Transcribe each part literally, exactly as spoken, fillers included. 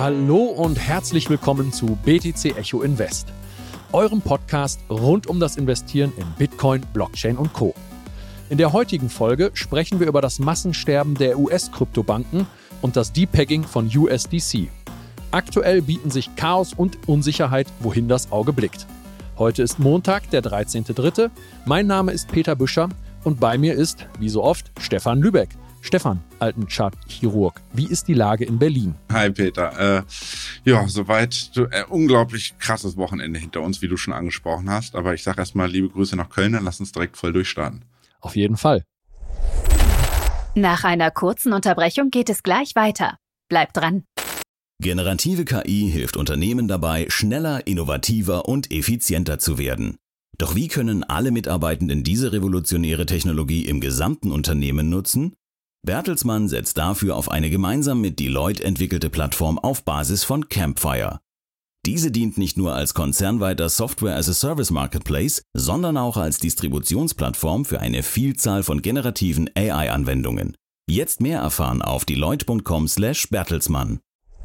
Hallo und herzlich willkommen zu B T C Echo Invest, eurem Podcast rund um das Investieren in Bitcoin, Blockchain und Co. In der heutigen Folge sprechen wir über das Massensterben der U S-Kryptobanken und das Depegging von U S D C. Aktuell bieten sich Chaos und Unsicherheit, wohin das Auge blickt. Heute ist Montag, der dreizehnter dritte Mein Name ist Peter Büscher und bei mir ist, wie so oft, Stefan Lübeck. Stefan, alten Chartchirurg, wie ist die Lage in Berlin? Hi Peter, äh, ja, soweit, äh, unglaublich krasses Wochenende hinter uns, wie du schon angesprochen hast. Aber ich sage erstmal liebe Grüße nach Köln, dann lass uns direkt voll durchstarten. Auf jeden Fall. Nach einer kurzen Unterbrechung geht es gleich weiter. Bleibt dran. Generative K I hilft Unternehmen dabei, schneller, innovativer und effizienter zu werden. Doch wie können alle Mitarbeitenden diese revolutionäre Technologie im gesamten Unternehmen nutzen? Bertelsmann setzt dafür auf eine gemeinsam mit Deloitte entwickelte Plattform auf Basis von Campfire. Diese dient nicht nur als konzernweiter Software-as-a-Service-Marketplace, sondern auch als Distributionsplattform für eine Vielzahl von generativen A I-Anwendungen. Jetzt mehr erfahren auf deloitte punkt com slash Bertelsmann.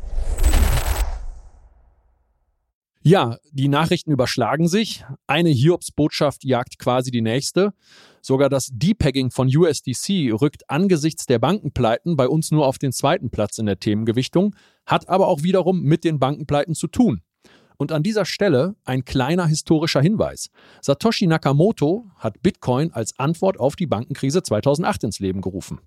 Ja, die Nachrichten überschlagen sich. Eine Hiobsbotschaft jagt quasi die nächste. Sogar das Depegging von U S D C rückt angesichts der Bankenpleiten bei uns nur auf den zweiten Platz in der Themengewichtung, hat aber auch wiederum mit den Bankenpleiten zu tun. Und an dieser Stelle ein kleiner historischer Hinweis. Satoshi Nakamoto hat Bitcoin als Antwort auf die Bankenkrise zweitausendacht ins Leben gerufen.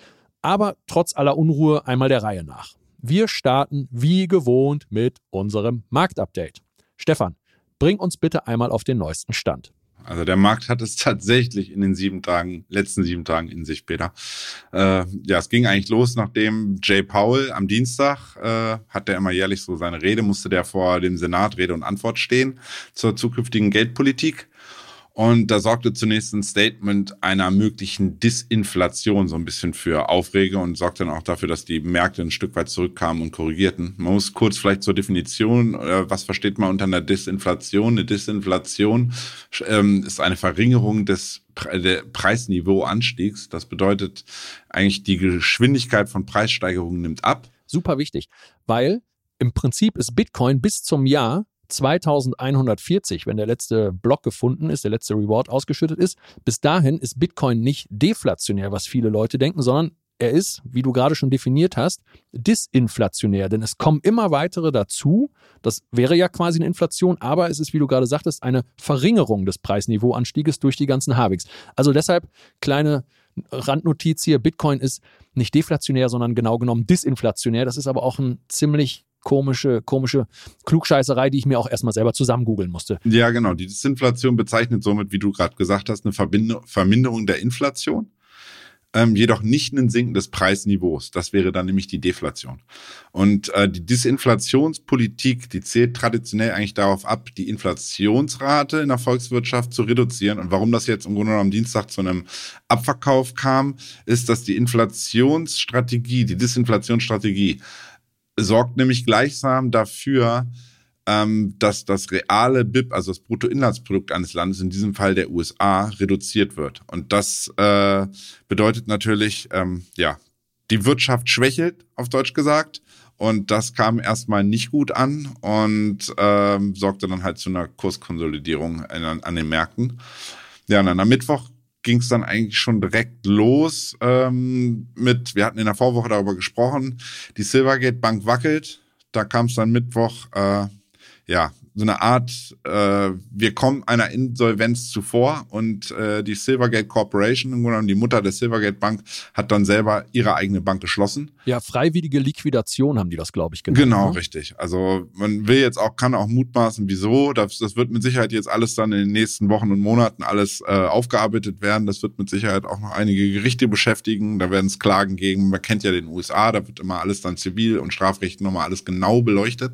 Aber trotz aller Unruhe einmal der Reihe nach. Wir starten wie gewohnt mit unserem Marktupdate. Stefan, bring uns bitte einmal auf den neuesten Stand. Also der Markt hat es tatsächlich in den sieben Tagen, letzten sieben Tagen in sich, Peter. Äh, ja, es ging eigentlich los, nachdem Jay Powell am Dienstag, äh, hat der immer jährlich so seine Rede, musste der vor dem Senat Rede und Antwort stehen zur zukünftigen Geldpolitik. Und da sorgte zunächst ein Statement einer möglichen Disinflation so ein bisschen für Aufregung und sorgte dann auch dafür, dass die Märkte ein Stück weit zurückkamen und korrigierten. Man muss kurz vielleicht zur Definition, was versteht man unter einer Disinflation? Eine Disinflation ähm, ist eine Verringerung des Pre- Preisniveauanstiegs. Das bedeutet eigentlich, die Geschwindigkeit von Preissteigerungen nimmt ab. Super wichtig, weil im Prinzip ist Bitcoin bis zum Jahr zweitausendeinhundertvierzig, wenn der letzte Block gefunden ist, der letzte Reward ausgeschüttet ist, bis dahin ist Bitcoin nicht deflationär, was viele Leute denken, sondern er ist, wie du gerade schon definiert hast, disinflationär, denn es kommen immer weitere dazu. Das wäre ja quasi eine Inflation, aber es ist, wie du gerade sagtest, eine Verringerung des Preisniveauanstieges durch die ganzen Halvings. Also deshalb kleine Randnotiz hier, Bitcoin ist nicht deflationär, sondern genau genommen disinflationär. Das ist aber auch ein ziemlich komische, komische Klugscheißerei, die ich mir auch erstmal selber zusammen googeln musste. Ja, genau. Die Disinflation bezeichnet somit, wie du gerade gesagt hast, eine Verbind- Verminderung der Inflation, ähm, jedoch nicht ein Sinken des Preisniveaus. Das wäre dann nämlich die Deflation. Und äh, die Disinflationspolitik, die zählt traditionell eigentlich darauf ab, die Inflationsrate in der Volkswirtschaft zu reduzieren. Und warum das jetzt im Grunde genommen am Dienstag zu einem Abverkauf kam, ist, dass die Inflationsstrategie, die Disinflationsstrategie sorgt nämlich gleichsam dafür, ähm, dass das reale B I P, also das Bruttoinlandsprodukt eines Landes, in diesem Fall der U S A, reduziert wird. Und das äh, bedeutet natürlich, ähm, ja, die Wirtschaft schwächelt, auf Deutsch gesagt. Und das kam erstmal nicht gut an und ähm, sorgte dann halt zu einer Kurskonsolidierung an, an den Märkten. Ja, und dann am Mittwoch ging es dann eigentlich schon direkt los ähm, mit, wir hatten in der Vorwoche darüber gesprochen, die Silvergate Bank wackelt. Da kam es dann Mittwoch, äh, ja, so eine Art, äh, wir kommen einer Insolvenz zuvor und äh, die Silvergate Corporation, im Grunde genommen die Mutter der Silvergate Bank, hat dann selber ihre eigene Bank geschlossen. Ja, freiwillige Liquidation haben die das, glaube ich, genannt. Genau, ne? Richtig. Also man will jetzt auch, kann auch mutmaßen, wieso. Das, das wird mit Sicherheit jetzt alles dann in den nächsten Wochen und Monaten alles äh, aufgearbeitet werden. Das wird mit Sicherheit auch noch einige Gerichte beschäftigen. Da werden es Klagen gegen, man kennt ja den U S A, da wird immer alles dann zivil und Strafrecht nochmal alles genau beleuchtet.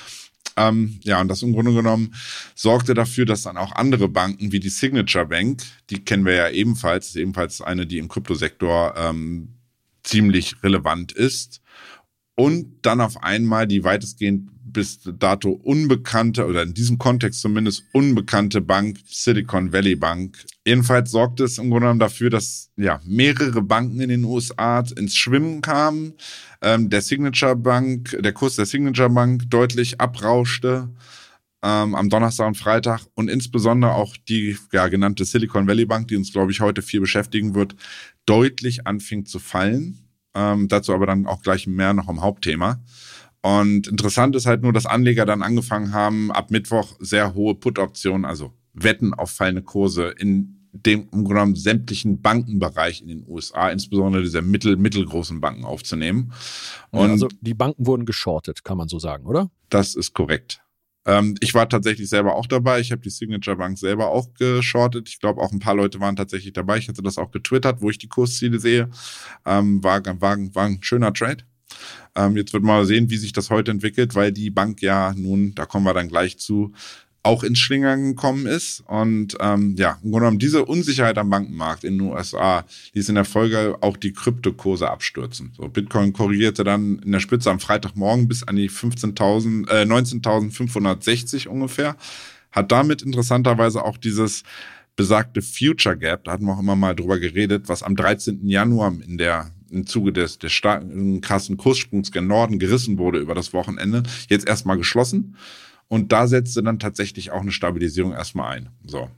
Ähm, ja, und das im Grunde genommen sorgte dafür, dass dann auch andere Banken wie die Signature Bank, die kennen wir ja ebenfalls, ist ebenfalls eine, die im Kryptosektor ähm, ziemlich relevant ist, und dann auf einmal die weitestgehend bis dato unbekannte oder in diesem Kontext zumindest unbekannte Bank, Silicon Valley Bank. Jedenfalls sorgte es im Grunde genommen dafür, dass ja mehrere Banken in den U S A ins Schwimmen kamen. Ähm, der Signature Bank, der Kurs der Signature Bank deutlich abrauschte ähm, am Donnerstag und Freitag und insbesondere auch die ja, genannte Silicon Valley Bank, die uns, glaube ich, heute viel beschäftigen wird, deutlich anfing zu fallen. Ähm, dazu aber dann auch gleich mehr noch am Hauptthema. Und interessant ist halt nur, dass Anleger dann angefangen haben, ab Mittwoch sehr hohe Put-Optionen, also Wetten auf fallende Kurse in dem im Grunde genommen sämtlichen Bankenbereich in den U S A, insbesondere diese mittel, mittelgroßen Banken aufzunehmen. Und ja, also die Banken wurden geschortet, kann man so sagen, oder? Das ist korrekt. Ähm, ich war tatsächlich selber auch dabei. Ich habe die Signature Bank selber auch geschortet. Ich glaube, auch ein paar Leute waren tatsächlich dabei. Ich hatte das auch getwittert, wo ich die Kursziele sehe. Ähm, war, war, war ein schöner Trade. Ähm, jetzt wird mal sehen, wie sich das heute entwickelt, weil die Bank ja nun, da kommen wir dann gleich zu, auch ins Schlingern gekommen ist. Und ähm, ja, im Grunde genommen diese Unsicherheit am Bankenmarkt in den U S A ließ in der Folge auch die Kryptokurse abstürzen. So, Bitcoin korrigierte dann in der Spitze am Freitagmorgen bis an die fünfzehntausend, äh, neunzehntausendfünfhundertsechzig ungefähr. Hat damit interessanterweise auch dieses besagte Future Gap, da hatten wir auch immer mal drüber geredet, was am dreizehnten Januar in der im Zuge des, des starken, krassen Kurssprungs gen Norden gerissen wurde über das Wochenende, jetzt erstmal geschlossen. Und da setzte dann tatsächlich auch eine Stabilisierung erstmal ein. So.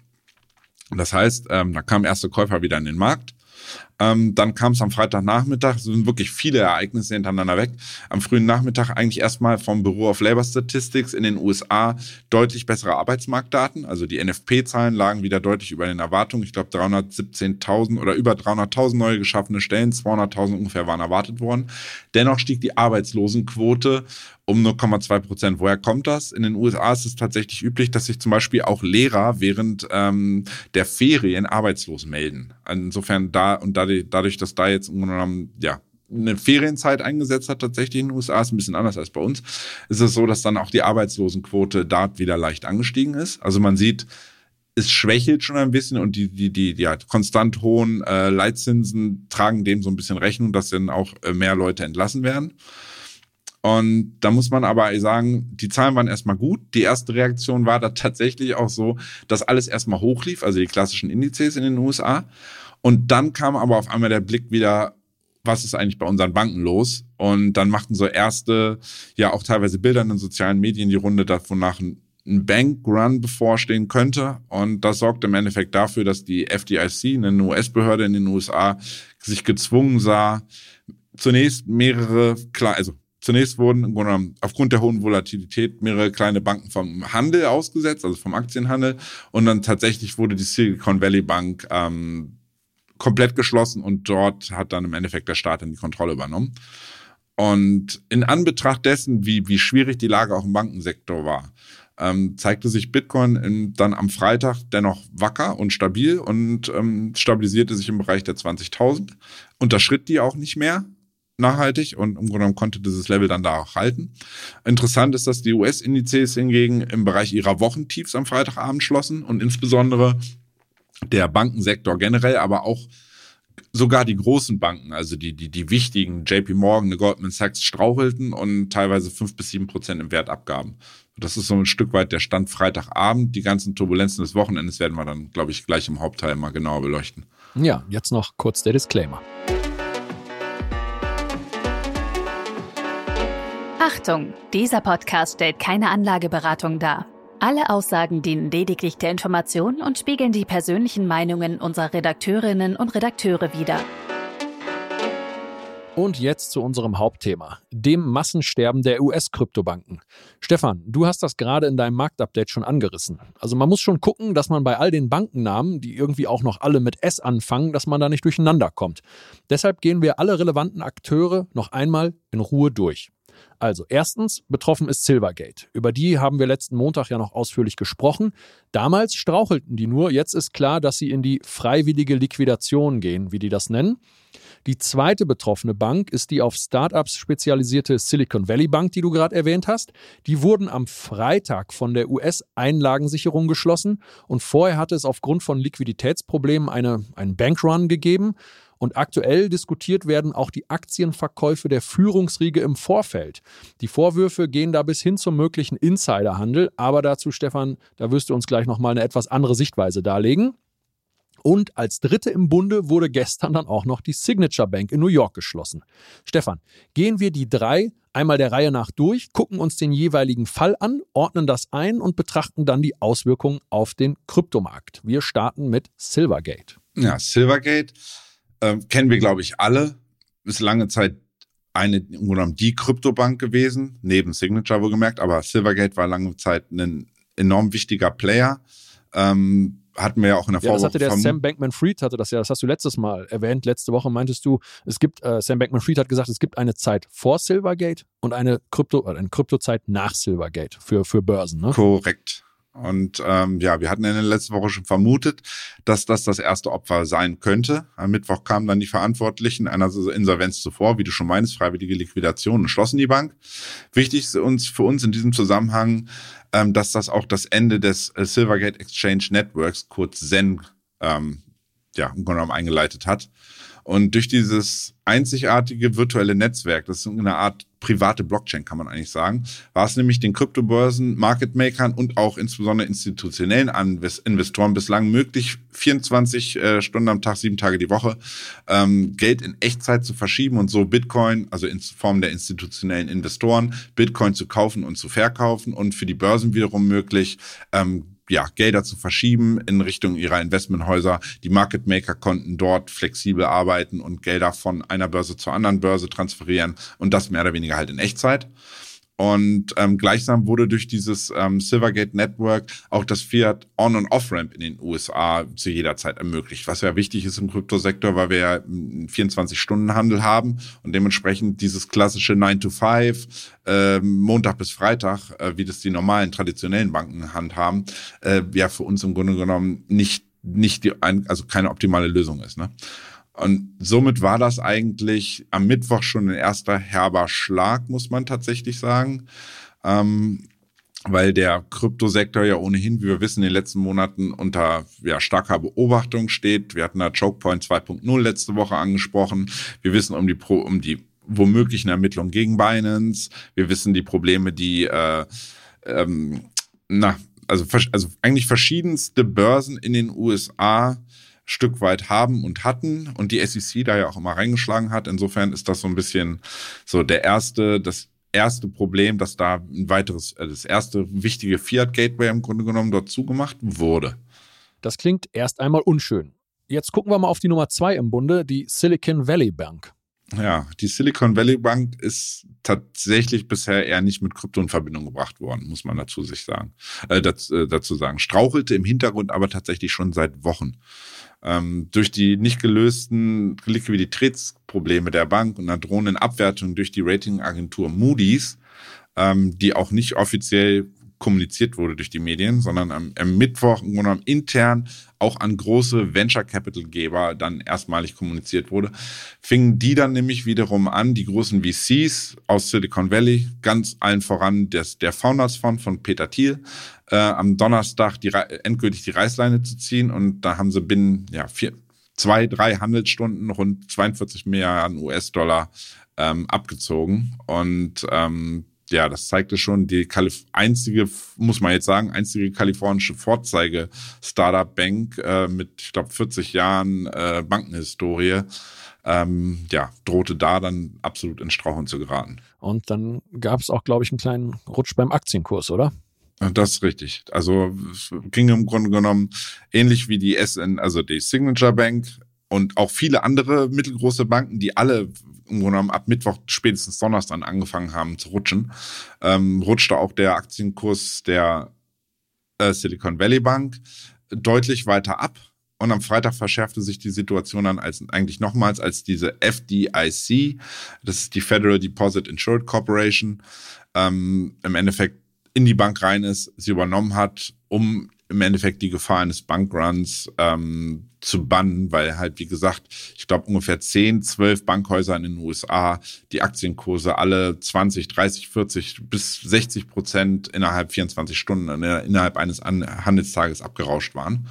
Das heißt, ähm, da kamen erste Käufer wieder in den Markt. Ähm, dann kam es am Freitagnachmittag, es sind wirklich viele Ereignisse hintereinander weg. Am frühen Nachmittag eigentlich erstmal vom Bureau of Labor Statistics in den U S A deutlich bessere Arbeitsmarktdaten. Also die N F P-Zahlen lagen wieder deutlich über den Erwartungen. Ich glaube dreihundertsiebzehntausend oder über dreihunderttausend neue geschaffene Stellen, zweihunderttausend ungefähr waren erwartet worden. Dennoch stieg die Arbeitslosenquote um null Komma zwei Prozent. Woher kommt das? In den U S A ist es tatsächlich üblich, dass sich zum Beispiel auch Lehrer während ähm, der Ferien arbeitslos melden. Insofern da und dadurch, dass da jetzt im Grunde genommen, ja, eine Ferienzeit eingesetzt hat, tatsächlich in den U S A, ist ein bisschen anders als bei uns, ist es so, dass dann auch die Arbeitslosenquote dort wieder leicht angestiegen ist. Also man sieht, es schwächelt schon ein bisschen und die, die, die, die ja, konstant hohen äh, Leitzinsen tragen dem so ein bisschen Rechnung, dass dann auch äh, mehr Leute entlassen werden. Und da muss man aber sagen, die Zahlen waren erstmal gut. Die erste Reaktion war da tatsächlich auch so, dass alles erstmal hochlief, also die klassischen Indizes in den U S A. Und dann kam aber auf einmal der Blick wieder, was ist eigentlich bei unseren Banken los? Und dann machten so erste, ja auch teilweise Bilder in den sozialen Medien die Runde, wonach ein Bankrun bevorstehen könnte. Und das sorgte im Endeffekt dafür, dass die F D I C, eine U S-Behörde in den U S A, sich gezwungen sah, zunächst mehrere, also Zunächst wurden im Grunde genommen aufgrund der hohen Volatilität mehrere kleine Banken vom Handel ausgesetzt, also vom Aktienhandel. Und dann tatsächlich wurde die Silicon Valley Bank ähm, komplett geschlossen und dort hat dann im Endeffekt der Staat dann die Kontrolle übernommen. Und in Anbetracht dessen, wie, wie schwierig die Lage auch im Bankensektor war, ähm, zeigte sich Bitcoin in, dann am Freitag dennoch wacker und stabil und ähm, stabilisierte sich im Bereich der zwanzigtausend. Unterschritt die auch nicht mehr nachhaltig und im Grunde genommen konnte dieses Level dann da auch halten. Interessant ist, dass die U S-Indizes hingegen im Bereich ihrer Wochentiefs am Freitagabend schlossen und insbesondere der Bankensektor generell, aber auch sogar die großen Banken, also die, die, die wichtigen J P Morgan, Goldman Sachs strauchelten und teilweise fünf bis sieben Prozent im Wert abgaben. Das ist so ein Stück weit der Stand Freitagabend. Die ganzen Turbulenzen des Wochenendes werden wir dann, glaube ich, gleich im Hauptteil mal genauer beleuchten. Ja, jetzt noch kurz der Disclaimer. Achtung, dieser Podcast stellt keine Anlageberatung dar. Alle Aussagen dienen lediglich der Information und spiegeln die persönlichen Meinungen unserer Redakteurinnen und Redakteure wider. Und jetzt zu unserem Hauptthema, dem Massensterben der U S-Kryptobanken. Stefan, du hast das gerade in deinem Marktupdate schon angerissen. Also man muss schon gucken, dass man bei all den Bankennamen, die irgendwie auch noch alle mit S anfangen, dass man da nicht durcheinander kommt. Deshalb gehen wir alle relevanten Akteure noch einmal in Ruhe durch. Also erstens, betroffen ist Silvergate. Über die haben wir letzten Montag ja noch ausführlich gesprochen. Damals strauchelten die nur, jetzt ist klar, dass sie in die freiwillige Liquidation gehen, wie die das nennen. Die zweite betroffene Bank ist die auf Startups spezialisierte Silicon Valley Bank, die du gerade erwähnt hast. Die wurden am Freitag von der U S-Einlagensicherung geschlossen und vorher hatte es aufgrund von Liquiditätsproblemen eine, einen Bankrun gegeben. Und aktuell diskutiert werden auch die Aktienverkäufe der Führungsriege im Vorfeld. Die Vorwürfe gehen da bis hin zum möglichen Insiderhandel. Aber dazu, Stefan, da wirst du uns gleich nochmal eine etwas andere Sichtweise darlegen. Und als dritte im Bunde wurde gestern dann auch noch die Signature Bank in New York geschlossen. Stefan, gehen wir die drei einmal der Reihe nach durch, gucken uns den jeweiligen Fall an, ordnen das ein und betrachten dann die Auswirkungen auf den Kryptomarkt. Wir starten mit Silvergate. Ja, Silvergate äh, kennen wir, glaube ich, alle. Ist lange Zeit eine, im Grunde genommen die Kryptobank gewesen, neben Signature wohlgemerkt, aber Silvergate war lange Zeit ein enorm wichtiger Player. Ähm, hatten wir ja auch in der ja, Vorwoche. Das hatte der verm- Sam Bankman-Fried, hatte das ja, das hast du letztes Mal erwähnt. Letzte Woche meintest du, es gibt, äh, Sam Bankman-Fried hat gesagt, es gibt eine Zeit vor Silvergate und eine Krypto, oder eine Kryptozeit nach Silvergate für, für Börsen. Ne? Korrekt. Und ähm, ja, wir hatten in der letzten Woche schon vermutet, dass das das erste Opfer sein könnte. Am Mittwoch kamen dann die Verantwortlichen einer Insolvenz zuvor, wie du schon meinst, freiwillige Liquidation, und schlossen die Bank. Wichtig ist uns für uns in diesem Zusammenhang, ähm, dass das auch das Ende des äh, Silvergate Exchange Networks, kurz S E N, ähm, ja, im Grunde genommen eingeleitet hat. Und durch dieses einzigartige virtuelle Netzwerk, das ist eine Art private Blockchain, kann man eigentlich sagen, war es nämlich den Kryptobörsen, Market Makern und auch insbesondere institutionellen Investoren bislang möglich, vierundzwanzig äh, Stunden am Tag, sieben Tage die Woche, ähm, Geld in Echtzeit zu verschieben und so Bitcoin, also in Form der institutionellen Investoren, Bitcoin zu kaufen und zu verkaufen, und für die Börsen wiederum möglich, ähm, ja, Gelder zu verschieben in Richtung ihrer Investmenthäuser. Die Market Maker konnten dort flexibel arbeiten und Gelder von einer Börse zur anderen Börse transferieren, und das mehr oder weniger halt in Echtzeit. Und ähm, gleichsam wurde durch dieses ähm, Silvergate Network auch das Fiat On- und Off-Ramp in den U S A zu jeder Zeit ermöglicht, was ja wichtig ist im Kryptosektor, weil wir ja einen vierundzwanzig-Stunden-Handel haben und dementsprechend dieses klassische nine to five, äh, Montag bis Freitag, äh, wie das die normalen traditionellen Banken handhaben, äh, ja für uns im Grunde genommen nicht, nicht die, also keine optimale Lösung ist, ne? Und somit war das eigentlich am Mittwoch schon ein erster herber Schlag, muss man tatsächlich sagen. Ähm, weil der Kryptosektor ja ohnehin, wie wir wissen, in den letzten Monaten unter ja, starker Beobachtung steht. Wir hatten da Chokepoint zwei Punkt null letzte Woche angesprochen. Wir wissen um die Pro, um die womöglichen Ermittlungen gegen Binance. Wir wissen die Probleme, die äh, ähm, na, also, also eigentlich verschiedenste Börsen in den U S A Stück weit haben und hatten und die S E C da ja auch immer reingeschlagen hat. Insofern ist das so ein bisschen so der erste, das erste Problem, dass da ein weiteres, das erste wichtige Fiat-Gateway im Grunde genommen dort zugemacht wurde. Das klingt erst einmal unschön. Jetzt gucken wir mal auf die Nummer zwei im Bunde, die Silicon Valley Bank. Ja, die Silicon Valley Bank ist tatsächlich bisher eher nicht mit Krypto in Verbindung gebracht worden, muss man dazu sich sagen, äh, dazu, äh, dazu sagen. Strauchelte im Hintergrund aber tatsächlich schon seit Wochen. Ähm, durch die nicht gelösten Liquiditätsprobleme der Bank und einer drohenden Abwertung durch die Ratingagentur Moody's, ähm, die auch nicht offiziell kommuniziert wurde durch die Medien, sondern am, am Mittwoch im Grunde genommen intern auch an große Venture-Capital-Geber dann erstmalig kommuniziert wurde, fingen die dann nämlich wiederum an, die großen V Cs aus Silicon Valley, ganz allen voran des, der Founders Fund von Peter Thiel, äh, am Donnerstag die, endgültig die Reißleine zu ziehen, und da haben sie binnen ja, vier, zwei, drei Handelsstunden rund zweiundvierzig Milliarden U S-Dollar ähm, abgezogen, und ähm, ja, das zeigte schon, die Kalif- einzige, muss man jetzt sagen, einzige kalifornische Vorzeige-Startup-Bank äh, mit, ich glaube, vierzig Jahren äh, Bankenhistorie, ähm, ja, drohte da dann absolut ins Straucheln zu geraten. Und dann gab es auch, glaube ich, einen kleinen Rutsch beim Aktienkurs, oder? Das ist richtig. Also es ging im Grunde genommen ähnlich wie die S N, also die Signature Bank und auch viele andere mittelgroße Banken, die alle im Grunde genommen ab Mittwoch, spätestens Donnerstag angefangen haben zu rutschen, ähm, rutschte auch der Aktienkurs der äh, Silicon Valley Bank deutlich weiter ab. Und am Freitag verschärfte sich die Situation dann als eigentlich nochmals, als diese F D I C, das ist die Federal Deposit Insurance Corporation, ähm, im Endeffekt in die Bank rein ist, sie übernommen hat, um im Endeffekt die Gefahr eines Bankruns ähm, zu bannen, weil halt, wie gesagt, ich glaube ungefähr zehn, zwölf Bankhäuser in den U S A, die Aktienkurse alle zwanzig, dreißig, vierzig bis sechzig Prozent innerhalb vierundzwanzig Stunden, innerhalb eines Handelstages abgerauscht waren.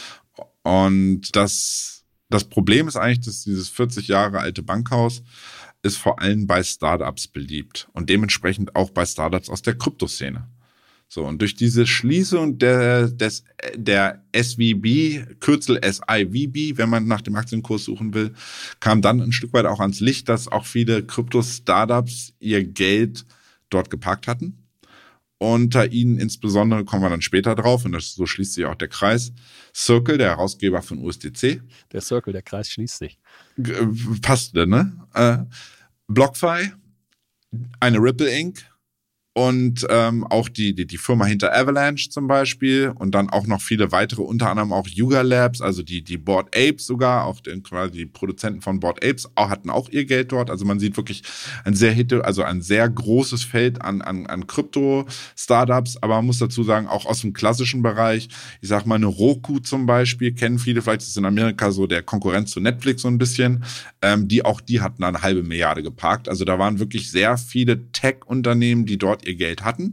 Und das, das Problem ist eigentlich, dass dieses vierzig Jahre alte Bankhaus ist vor allem bei Startups beliebt und dementsprechend auch bei Startups aus der Kryptoszene. So, und durch diese Schließung der, des, der S V B, Kürzel S I V B, wenn man nach dem Aktienkurs suchen will, kam dann ein Stück weit auch ans Licht, dass auch viele Krypto-Startups ihr Geld dort geparkt hatten. Unter ihnen insbesondere, kommen wir dann später drauf, und das, so schließt sich auch der Kreis, Circle, der Herausgeber von U S D C. Der Circle, der Kreis schließt sich. Passte, ne? Äh, BlockFi, eine Ripple Incorporated und ähm, auch die, die, die Firma hinter Avalanche zum Beispiel und dann auch noch viele weitere, unter anderem auch Yuga Labs, also die, die Bored Apes sogar, auch den, quasi die Produzenten von Bored Apes auch, hatten auch ihr Geld dort. Also man sieht wirklich ein sehr hite, also ein sehr großes Feld an, an, an Krypto-Startups, aber man muss dazu sagen, auch aus dem klassischen Bereich, ich sag mal eine Roku zum Beispiel, kennen viele, vielleicht ist es in Amerika so der Konkurrent zu Netflix so ein bisschen, ähm, die auch die hatten eine halbe Milliarde geparkt. Also da waren wirklich sehr viele Tech-Unternehmen, die dort ihr Geld hatten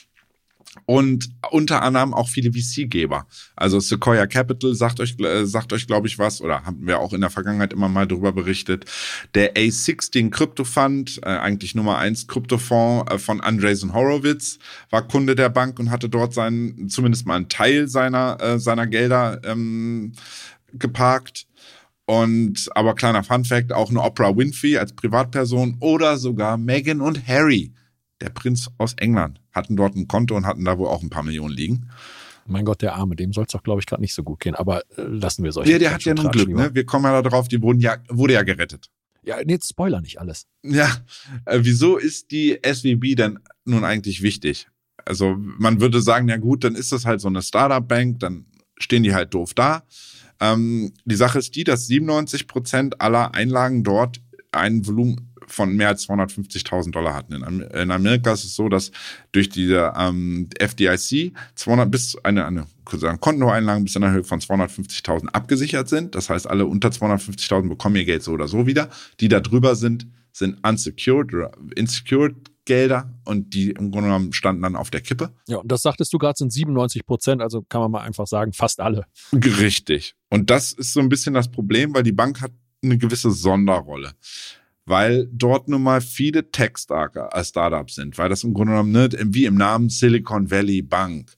und unter anderem auch viele V C-Geber. Also Sequoia Capital sagt euch, äh, sagt euch, glaube ich, was, oder haben wir auch in der Vergangenheit immer mal darüber berichtet. Der A sechzehn Crypto Fund, äh, eigentlich Nummer eins Kryptofonds äh, von Andreessen Horowitz, war Kunde der Bank und hatte dort seinen, zumindest mal einen Teil seiner, äh, seiner Gelder ähm, geparkt. Und, aber kleiner Funfact, auch eine Oprah Winfrey als Privatperson oder sogar Meghan und Harry, der Prinz aus England, hatten dort ein Konto und hatten da wohl auch ein paar Millionen liegen. Mein Gott, der Arme, dem soll es doch, glaube ich, gerade nicht so gut gehen. Aber äh, lassen wir solche. Ja, der hat ja nun Glück, ne? Wir kommen ja da drauf, die wurden ja, wurde ja gerettet. Ja, jetzt Spoiler nicht alles. Ja, äh, wieso ist die S V B denn nun eigentlich wichtig? Also man würde sagen, ja gut, dann ist das halt so eine Startup-Bank, dann stehen die halt doof da. Ähm, die Sache ist die, dass siebenundneunzig Prozent aller Einlagen dort ein Volumen von mehr als zweihundertfünfzigtausend Dollar hatten. In, in Amerika ist es so, dass durch diese ähm, F D I C zweihundert bis eine, eine Kontoeinlagen bis in der Höhe von zweihundertfünfzigtausend abgesichert sind. Das heißt, alle unter zweihundertfünfzigtausend bekommen ihr Geld so oder so wieder. Die da drüber sind, sind unsecured oder insecured Gelder und die im Grunde genommen standen dann auf der Kippe. Ja, und das sagtest du gerade, sind siebenundneunzig Prozent, also kann man mal einfach sagen, fast alle. Richtig. Und das ist so ein bisschen das Problem, weil die Bank hat eine gewisse Sonderrolle. Weil dort nun mal viele Tech-Startups sind, weil das im Grunde genommen nicht, wie im Namen Silicon Valley Bank,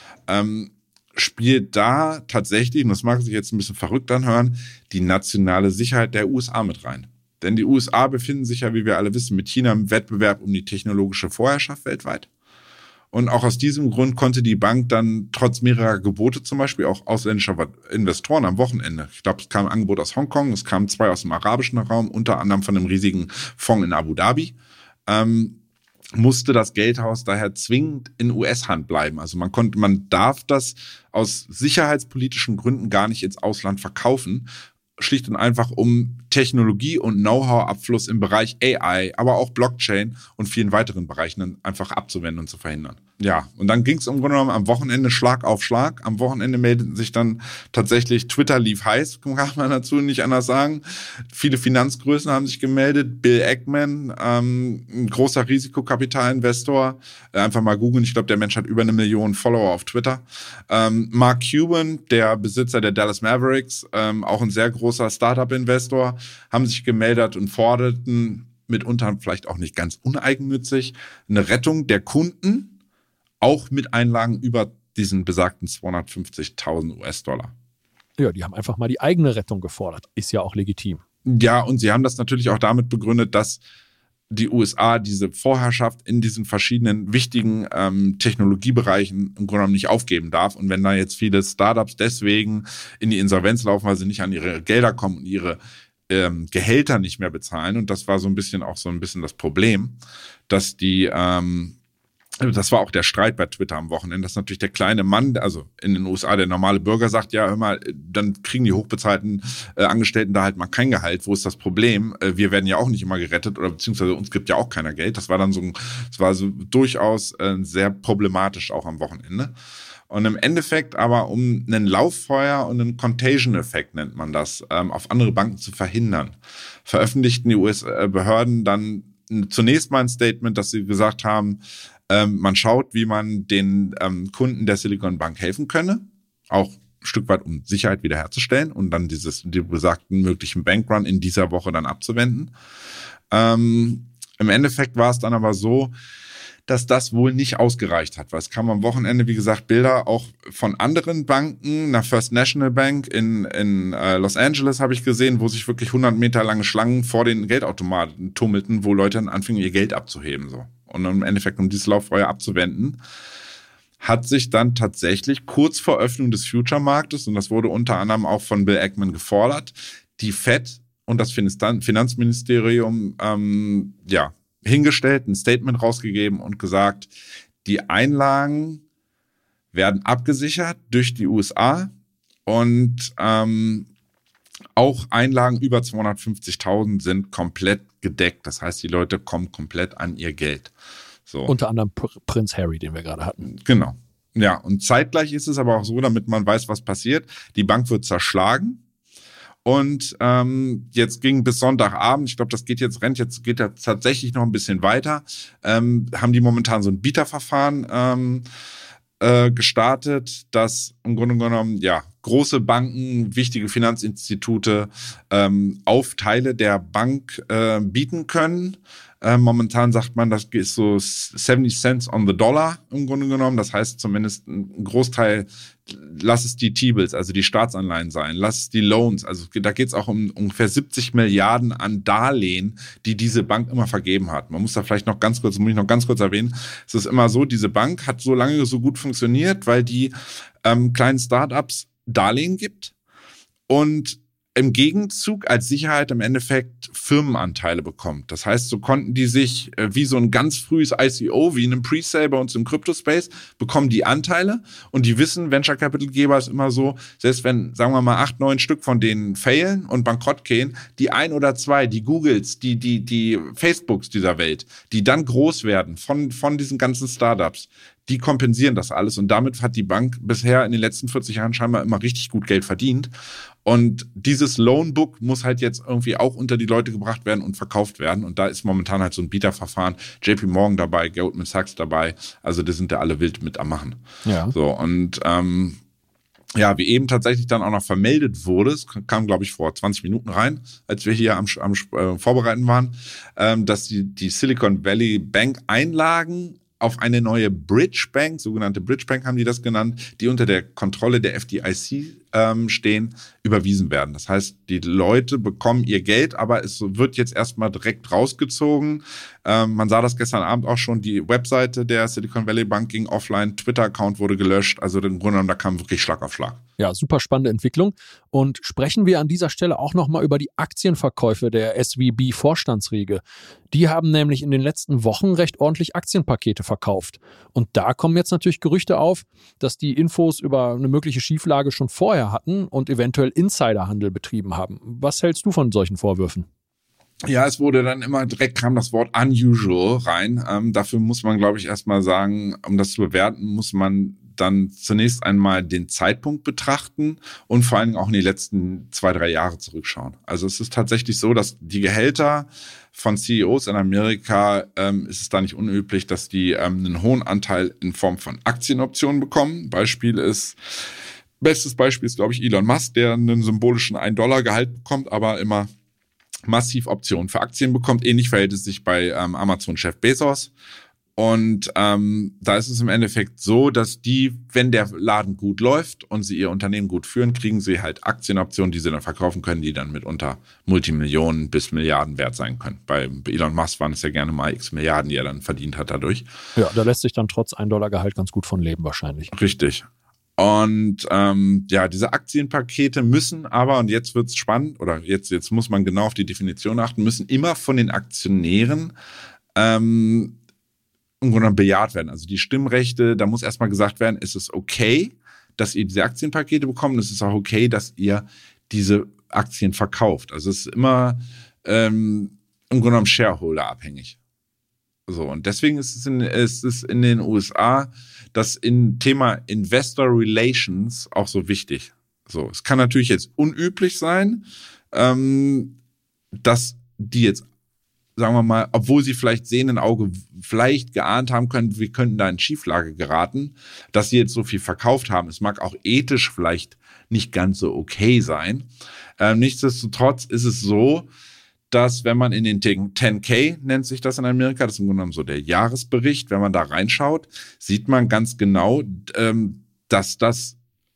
ähm, spielt da tatsächlich, und das mag sich jetzt ein bisschen verrückt anhören, die nationale Sicherheit der U S A mit rein. Denn die U S A befinden sich ja, wie wir alle wissen, mit China im Wettbewerb um die technologische Vorherrschaft weltweit. Und auch aus diesem Grund konnte die Bank dann trotz mehrerer Gebote, zum Beispiel auch ausländischer Investoren am Wochenende, ich glaube, es kam ein Angebot aus Hongkong, es kamen zwei aus dem arabischen Raum, unter anderem von einem riesigen Fonds in Abu Dhabi, ähm, musste das Geldhaus daher zwingend in U S-Hand bleiben. Also man konnte, man darf das aus sicherheitspolitischen Gründen gar nicht ins Ausland verkaufen, schlicht und einfach um Technologie und Know-how-Abfluss im Bereich A I, aber auch Blockchain und vielen weiteren Bereichen dann einfach abzuwenden und zu verhindern. Ja, und dann ging es im Grunde genommen am Wochenende Schlag auf Schlag. Am Wochenende meldeten sich dann tatsächlich, Twitter lief heiß, kann man dazu nicht anders sagen. Viele Finanzgrößen haben sich gemeldet. Bill Ackman, ähm, ein großer Risikokapitalinvestor, äh, einfach mal googeln. Ich glaube, der Mensch hat über eine Million Follower auf Twitter. Ähm, Mark Cuban, der Besitzer der Dallas Mavericks, ähm, auch ein sehr großer Startup-Investor, haben sich gemeldet und forderten mitunter vielleicht auch nicht ganz uneigennützig eine Rettung der Kunden, auch mit Einlagen über diesen besagten zweihundertfünfzigtausend US-Dollar. Ja, die haben einfach mal die eigene Rettung gefordert. Ist ja auch legitim. Ja, und sie haben das natürlich auch damit begründet, dass die U S A diese Vorherrschaft in diesen verschiedenen wichtigen ähm, Technologiebereichen im Grunde genommen nicht aufgeben darf. Und wenn da jetzt viele Startups deswegen in die Insolvenz laufen, weil sie nicht an ihre Gelder kommen und ihre ähm, Gehälter nicht mehr bezahlen, und das war so ein bisschen auch so ein bisschen das Problem, dass die ähm, das war auch der Streit bei Twitter am Wochenende, dass natürlich der kleine Mann, also in den U S A der normale Bürger sagt, ja, hör mal, dann kriegen die hochbezahlten äh, Angestellten da halt mal kein Gehalt. Wo ist das Problem? Äh, wir werden ja auch nicht immer gerettet oder beziehungsweise uns gibt ja auch keiner Geld. Das war dann so, das war so durchaus äh, sehr problematisch auch am Wochenende. Und im Endeffekt aber, um einen Lauffeuer und einen Contagion-Effekt, nennt man das, ähm, auf andere Banken zu verhindern, veröffentlichten die U S-Behörden dann zunächst mal ein Statement, dass sie gesagt haben, ähm, man schaut, wie man den ähm, Kunden der Silicon Bank helfen könne, auch ein Stück weit, um Sicherheit wiederherzustellen und dann dieses die besagten möglichen Bankrun in dieser Woche dann abzuwenden. Ähm, im Endeffekt war es dann aber so, dass das wohl nicht ausgereicht hat, weil es kam am Wochenende, wie gesagt, Bilder auch von anderen Banken, einer First National Bank in, in äh, Los Angeles habe ich gesehen, wo sich wirklich hundert Meter lange Schlangen vor den Geldautomaten tummelten, wo Leute dann anfingen, ihr Geld abzuheben. So. Und im Endeffekt, um dieses Lauffeuer abzuwenden, hat sich dann tatsächlich kurz vor Öffnung des Future-Marktes, und das wurde unter anderem auch von Bill Ackman gefordert, die Fed und das Finanzministerium ähm, ja, hingestellt, ein Statement rausgegeben und gesagt, die Einlagen werden abgesichert durch die U S A und ähm, auch Einlagen über zweihundertfünfzigtausend sind komplett gedeckt. Das heißt, die Leute kommen komplett an ihr Geld. So. Unter anderem Pr- Prinz Harry, den wir gerade hatten. Genau. Ja, und zeitgleich ist es aber auch so, damit man weiß, was passiert. Die Bank wird zerschlagen. Und ähm, jetzt ging bis Sonntagabend, ich glaube, das geht jetzt, rennt jetzt, geht ja tatsächlich noch ein bisschen weiter, ähm, haben die momentan so ein Bieterverfahren ähm, äh, gestartet, das im Grunde genommen, ja, große Banken, wichtige Finanzinstitute ähm, auf Teile der Bank äh, bieten können. Äh, momentan sagt man, das ist so seventy cents on the dollar im Grunde genommen. Das heißt zumindest ein Großteil, lass es die T-Bills, also die Staatsanleihen sein, lass es die Loans. Also da geht es auch um ungefähr siebzig Milliarden an Darlehen, die diese Bank immer vergeben hat. Man muss da vielleicht noch ganz kurz, muss ich noch ganz kurz erwähnen, es ist immer so, diese Bank hat so lange so gut funktioniert, weil die ähm, kleinen Startups Darlehen gibt und im Gegenzug als Sicherheit im Endeffekt Firmenanteile bekommt. Das heißt, so konnten die sich äh, wie so ein ganz frühes I C O, wie in einem Pre-Sale bei uns im Crypto-Space, bekommen die Anteile und die wissen, Venture-Capital-Geber ist immer so, selbst wenn, sagen wir mal, acht, neun Stück von denen failen und bankrott gehen, die ein oder zwei, die Googles, die, die, die Facebooks dieser Welt, die dann groß werden von, von diesen ganzen Startups, die kompensieren das alles und damit hat die Bank bisher in den letzten vierzig Jahren scheinbar immer richtig gut Geld verdient. Und dieses Loanbook muss halt jetzt irgendwie auch unter die Leute gebracht werden und verkauft werden. Und da ist momentan halt so ein Bieterverfahren. J P Morgan dabei, Goldman Sachs dabei. Also die sind ja alle wild mit am Machen. Ja. So, und ähm, ja, wie eben tatsächlich dann auch noch vermeldet wurde, es kam, glaube ich, vor zwanzig Minuten rein, als wir hier am, am äh, Vorbereiten waren, ähm, dass die, die Silicon Valley Bank Einlagen auf eine neue Bridge Bank, sogenannte Bridge Bank haben die das genannt, die unter der Kontrolle der F D I C ähm, stehen, überwiesen werden. Das heißt, die Leute bekommen ihr Geld, aber es wird jetzt erstmal direkt rausgezogen. Ähm, man sah das gestern Abend auch schon, die Webseite der Silicon Valley Bank ging offline, Twitter-Account wurde gelöscht, also im Grunde genommen, da kam wirklich Schlag auf Schlag. Ja, super spannende Entwicklung. Und sprechen wir an dieser Stelle auch nochmal über die Aktienverkäufe der S V B-Vorstandsriege. Die haben nämlich in den letzten Wochen recht ordentlich Aktienpakete verkauft. Und da kommen jetzt natürlich Gerüchte auf, dass die Infos über eine mögliche Schieflage schon vorher hatten und eventuell Insiderhandel betrieben haben. Was hältst du von solchen Vorwürfen? Ja, es wurde dann immer direkt kam das Wort unusual rein. Ähm, dafür muss man, glaube ich, erstmal sagen, um das zu bewerten, muss man dann zunächst einmal den Zeitpunkt betrachten und vor allen Dingen auch in die letzten zwei, drei Jahre zurückschauen. Also es ist tatsächlich so, dass die Gehälter von C E Os in Amerika, ähm, ist es da nicht unüblich, dass die ähm, einen hohen Anteil in Form von Aktienoptionen bekommen. Beispiel ist, bestes Beispiel ist, glaube ich, Elon Musk, der einen symbolischen ein Dollar Gehalt bekommt, aber immer massiv Optionen für Aktien bekommt. Ähnlich verhält es sich bei ähm, Amazon-Chef Bezos. Und ähm, da ist es im Endeffekt so, dass die, wenn der Laden gut läuft und sie ihr Unternehmen gut führen, kriegen sie halt Aktienoptionen, die sie dann verkaufen können, die dann mitunter Multimillionen bis Milliarden wert sein können. Bei Elon Musk waren es ja gerne mal x Milliarden, die er dann verdient hat dadurch. Ja, da lässt sich dann trotz ein Dollar Gehalt ganz gut von leben wahrscheinlich. Richtig. Und ähm, ja, diese Aktienpakete müssen aber, und jetzt wird's spannend, oder jetzt, jetzt muss man genau auf die Definition achten, müssen immer von den Aktionären ähm, im Grunde bejaht werden. Also die Stimmrechte, da muss erstmal gesagt werden, es ist okay, dass ihr diese Aktienpakete bekommt, es ist auch okay, dass ihr diese Aktien verkauft. Also es ist immer ähm, im Grunde genommen Shareholder abhängig. So, und deswegen ist es in, ist es in den U S A das in Thema Investor Relations auch so wichtig. So, es kann natürlich jetzt unüblich sein, ähm, dass die jetzt, sagen wir mal, obwohl sie vielleicht sehenden Auge vielleicht geahnt haben können, wir könnten da in Schieflage geraten, dass sie jetzt so viel verkauft haben. Es mag auch ethisch vielleicht nicht ganz so okay sein. Ähm, nichtsdestotrotz ist es so, dass wenn man in den zehn K, nennt sich das in Amerika, das ist im Grunde genommen so der Jahresbericht, wenn man da reinschaut, sieht man ganz genau, ähm, dass das,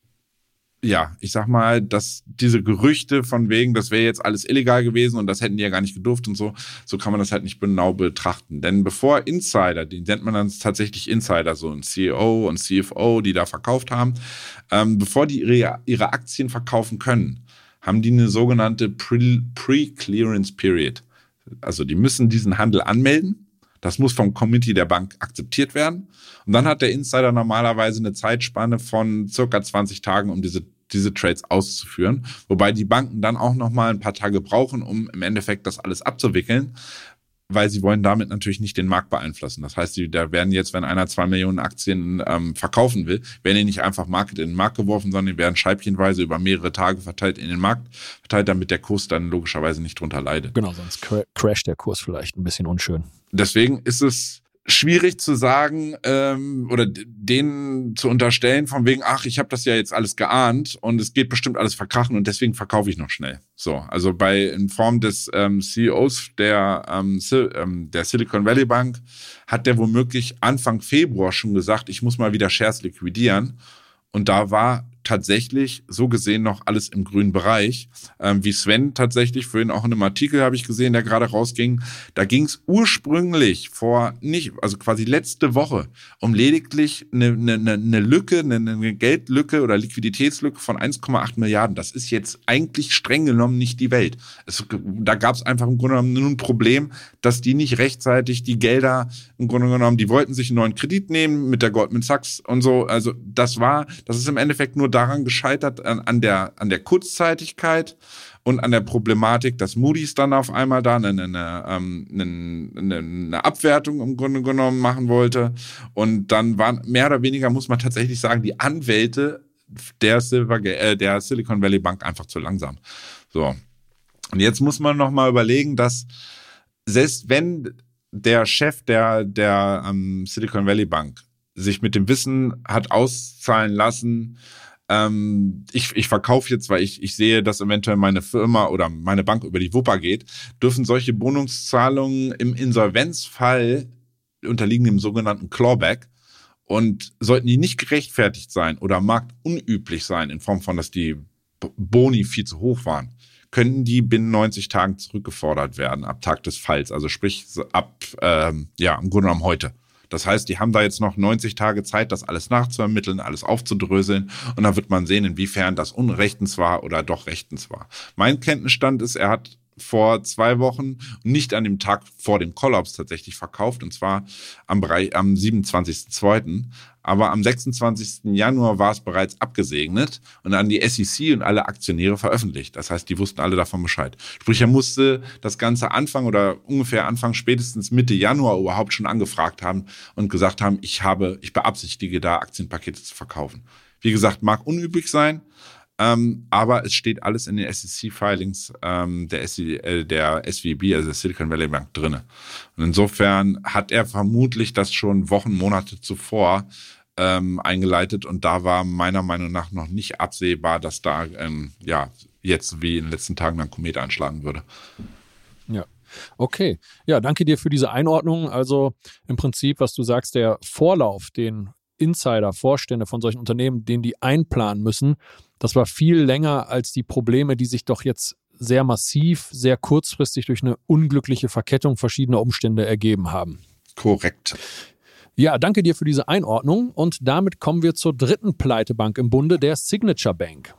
ja, ich sag mal, dass diese Gerüchte von wegen, das wäre jetzt alles illegal gewesen und das hätten die ja gar nicht gedurft und so, so kann man das halt nicht genau betrachten. Denn bevor Insider, die nennt man dann tatsächlich Insider, so ein C E O und C F O, die da verkauft haben, ähm, bevor die ihre, ihre Aktien verkaufen können, haben die eine sogenannte Pre-Clearance Period. Also die müssen diesen Handel anmelden. Das muss vom Committee der Bank akzeptiert werden. Und dann hat der Insider normalerweise eine Zeitspanne von circa zwanzig Tagen, um diese, diese Trades auszuführen. Wobei die Banken dann auch nochmal ein paar Tage brauchen, um im Endeffekt das alles abzuwickeln, weil sie wollen damit natürlich nicht den Markt beeinflussen. Das heißt, die, da werden jetzt, wenn einer zwei Millionen Aktien ähm, verkaufen will, werden die nicht einfach Market in den Markt geworfen, sondern die werden scheibchenweise über mehrere Tage verteilt in den Markt verteilt, damit der Kurs dann logischerweise nicht drunter leidet. Genau, sonst cra- crasht der Kurs vielleicht ein bisschen unschön. Deswegen ist es schwierig zu sagen ähm, oder denen zu unterstellen von wegen, ach, ich habe das ja jetzt alles geahnt und es geht bestimmt alles verkrachen und deswegen verkaufe ich noch schnell. So, also bei in Form des ähm, C E Os der, ähm, Sil- ähm, der Silicon Valley Bank hat der womöglich Anfang Februar schon gesagt, ich muss mal wieder Shares liquidieren. Und da war tatsächlich so gesehen noch alles im grünen Bereich. Ähm, wie Sven tatsächlich, vorhin auch in einem Artikel habe ich gesehen, der gerade rausging, da ging es ursprünglich vor nicht, also quasi letzte Woche, um lediglich eine, eine, eine Lücke, eine, eine Geldlücke oder Liquiditätslücke von eins Komma acht Milliarden. Das ist jetzt eigentlich streng genommen nicht die Welt. Es, da gab es einfach im Grunde genommen nur ein Problem, dass die nicht rechtzeitig die Gelder im Grunde genommen, die wollten sich einen neuen Kredit nehmen mit der Goldman Sachs und so. Also das war, das ist im Endeffekt nur daran gescheitert, an, an der an der Kurzzeitigkeit und an der Problematik, dass Moody's dann auf einmal da eine, eine, eine, eine Abwertung im Grunde genommen machen wollte. Und dann waren mehr oder weniger, muss man tatsächlich sagen, die Anwälte der, Silver, äh, der Silicon Valley Bank einfach zu langsam. So. Und jetzt muss man nochmal überlegen, dass selbst wenn der Chef der, der ähm, Silicon Valley Bank sich mit dem Wissen hat auszahlen lassen, ähm, ich, ich verkaufe jetzt, weil ich, ich sehe, dass eventuell meine Firma oder meine Bank über die Wupper geht, dürfen solche Bonuszahlungen im Insolvenzfall unterliegen dem sogenannten Clawback. Und sollten die nicht gerechtfertigt sein oder marktunüblich sein, in Form von, dass die Boni viel zu hoch waren, können die binnen neunzig Tagen zurückgefordert werden, ab Tag des Falls. Also sprich ab, ähm, ja, im Grunde genommen heute. Das heißt, die haben da jetzt noch neunzig Tage Zeit, das alles nachzuermitteln, alles aufzudröseln. Und dann wird man sehen, inwiefern das unrechtens war oder doch rechtens war. Mein Kenntnisstand ist, er hat vor zwei Wochen nicht an dem Tag vor dem Kollaps tatsächlich verkauft, und zwar am, Bereich, am siebenundzwanzigsten zweiten Aber am sechsundzwanzigsten Januar war es bereits abgesegnet und an die S E C und alle Aktionäre veröffentlicht. Das heißt, die wussten alle davon Bescheid. Sprich, er musste das Ganze Anfang oder ungefähr Anfang spätestens Mitte Januar überhaupt schon angefragt haben und gesagt haben, ich habe, ich beabsichtige da Aktienpakete zu verkaufen. Wie gesagt, mag unüblich sein, Ähm, aber es steht alles in den S E C-Filings ähm, der, S E, äh, der S V B, also der Silicon Valley Bank, drin. Und insofern hat er vermutlich das schon Wochen, Monate zuvor ähm, eingeleitet und da war meiner Meinung nach noch nicht absehbar, dass da ähm, ja jetzt wie in den letzten Tagen ein Komet einschlagen würde. Ja. Okay. Ja, danke dir für diese Einordnung. Also im Prinzip, was du sagst, der Vorlauf, den Insider, Vorstände von solchen Unternehmen, den die einplanen müssen, das war viel länger als die Probleme, die sich doch jetzt sehr massiv, sehr kurzfristig durch eine unglückliche Verkettung verschiedener Umstände ergeben haben. Korrekt. Ja, danke dir für diese Einordnung und damit kommen wir zur dritten Pleitebank im Bunde, der Signature Bank.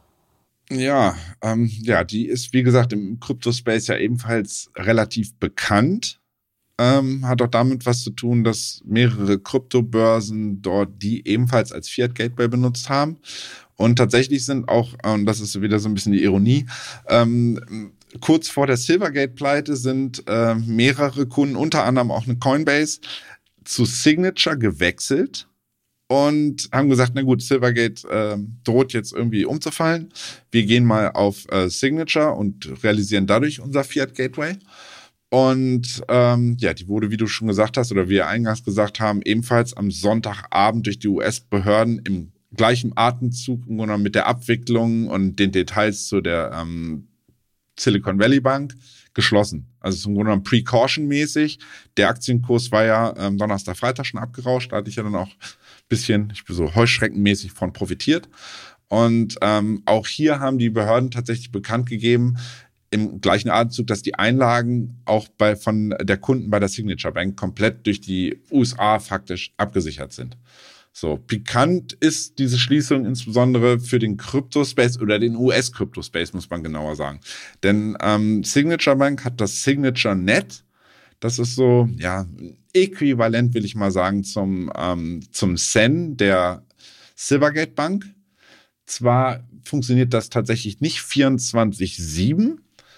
Ja, ähm, ja, die ist, wie gesagt, im Kryptospace ja ebenfalls relativ bekannt. Ähm, hat auch damit was zu tun, dass mehrere Kryptobörsen dort die ebenfalls als Fiat Gateway benutzt haben. Und tatsächlich sind auch, und das ist wieder so ein bisschen die Ironie, ähm, kurz vor der Silvergate-Pleite sind äh, mehrere Kunden, unter anderem auch eine Coinbase, zu Signature gewechselt und haben gesagt, na gut, Silvergate äh, droht jetzt irgendwie umzufallen. Wir gehen mal auf äh, Signature und realisieren dadurch unser Fiat-Gateway. Und ähm, ja, die wurde, wie du schon gesagt hast, oder wir eingangs gesagt haben, ebenfalls am Sonntagabend durch die U S-Behörden im gleichen Atemzug mit der Abwicklung und den Details zu der ähm, Silicon Valley Bank geschlossen. Also zum Grunde genommen Precaution-mäßig. Der Aktienkurs war ja ähm, Donnerstag, Freitag schon abgerauscht. Da hatte ich ja dann auch ein bisschen, ich bin so heuschreckenmäßig von profitiert. Und ähm, auch hier haben die Behörden tatsächlich bekannt gegeben, im gleichen Atemzug, dass die Einlagen auch bei von der Kunden bei der Signature Bank komplett durch die U S A faktisch abgesichert sind. So, pikant ist diese Schließung insbesondere für den Crypto-Space oder den U S-Crypto-Space, muss man genauer sagen. Denn ähm, Signature Bank hat das Signature Net. Das ist so, ja, äquivalent, will ich mal sagen, zum, ähm, zum S E N der Silvergate Bank. Zwar funktioniert das tatsächlich nicht vierundzwanzig sieben,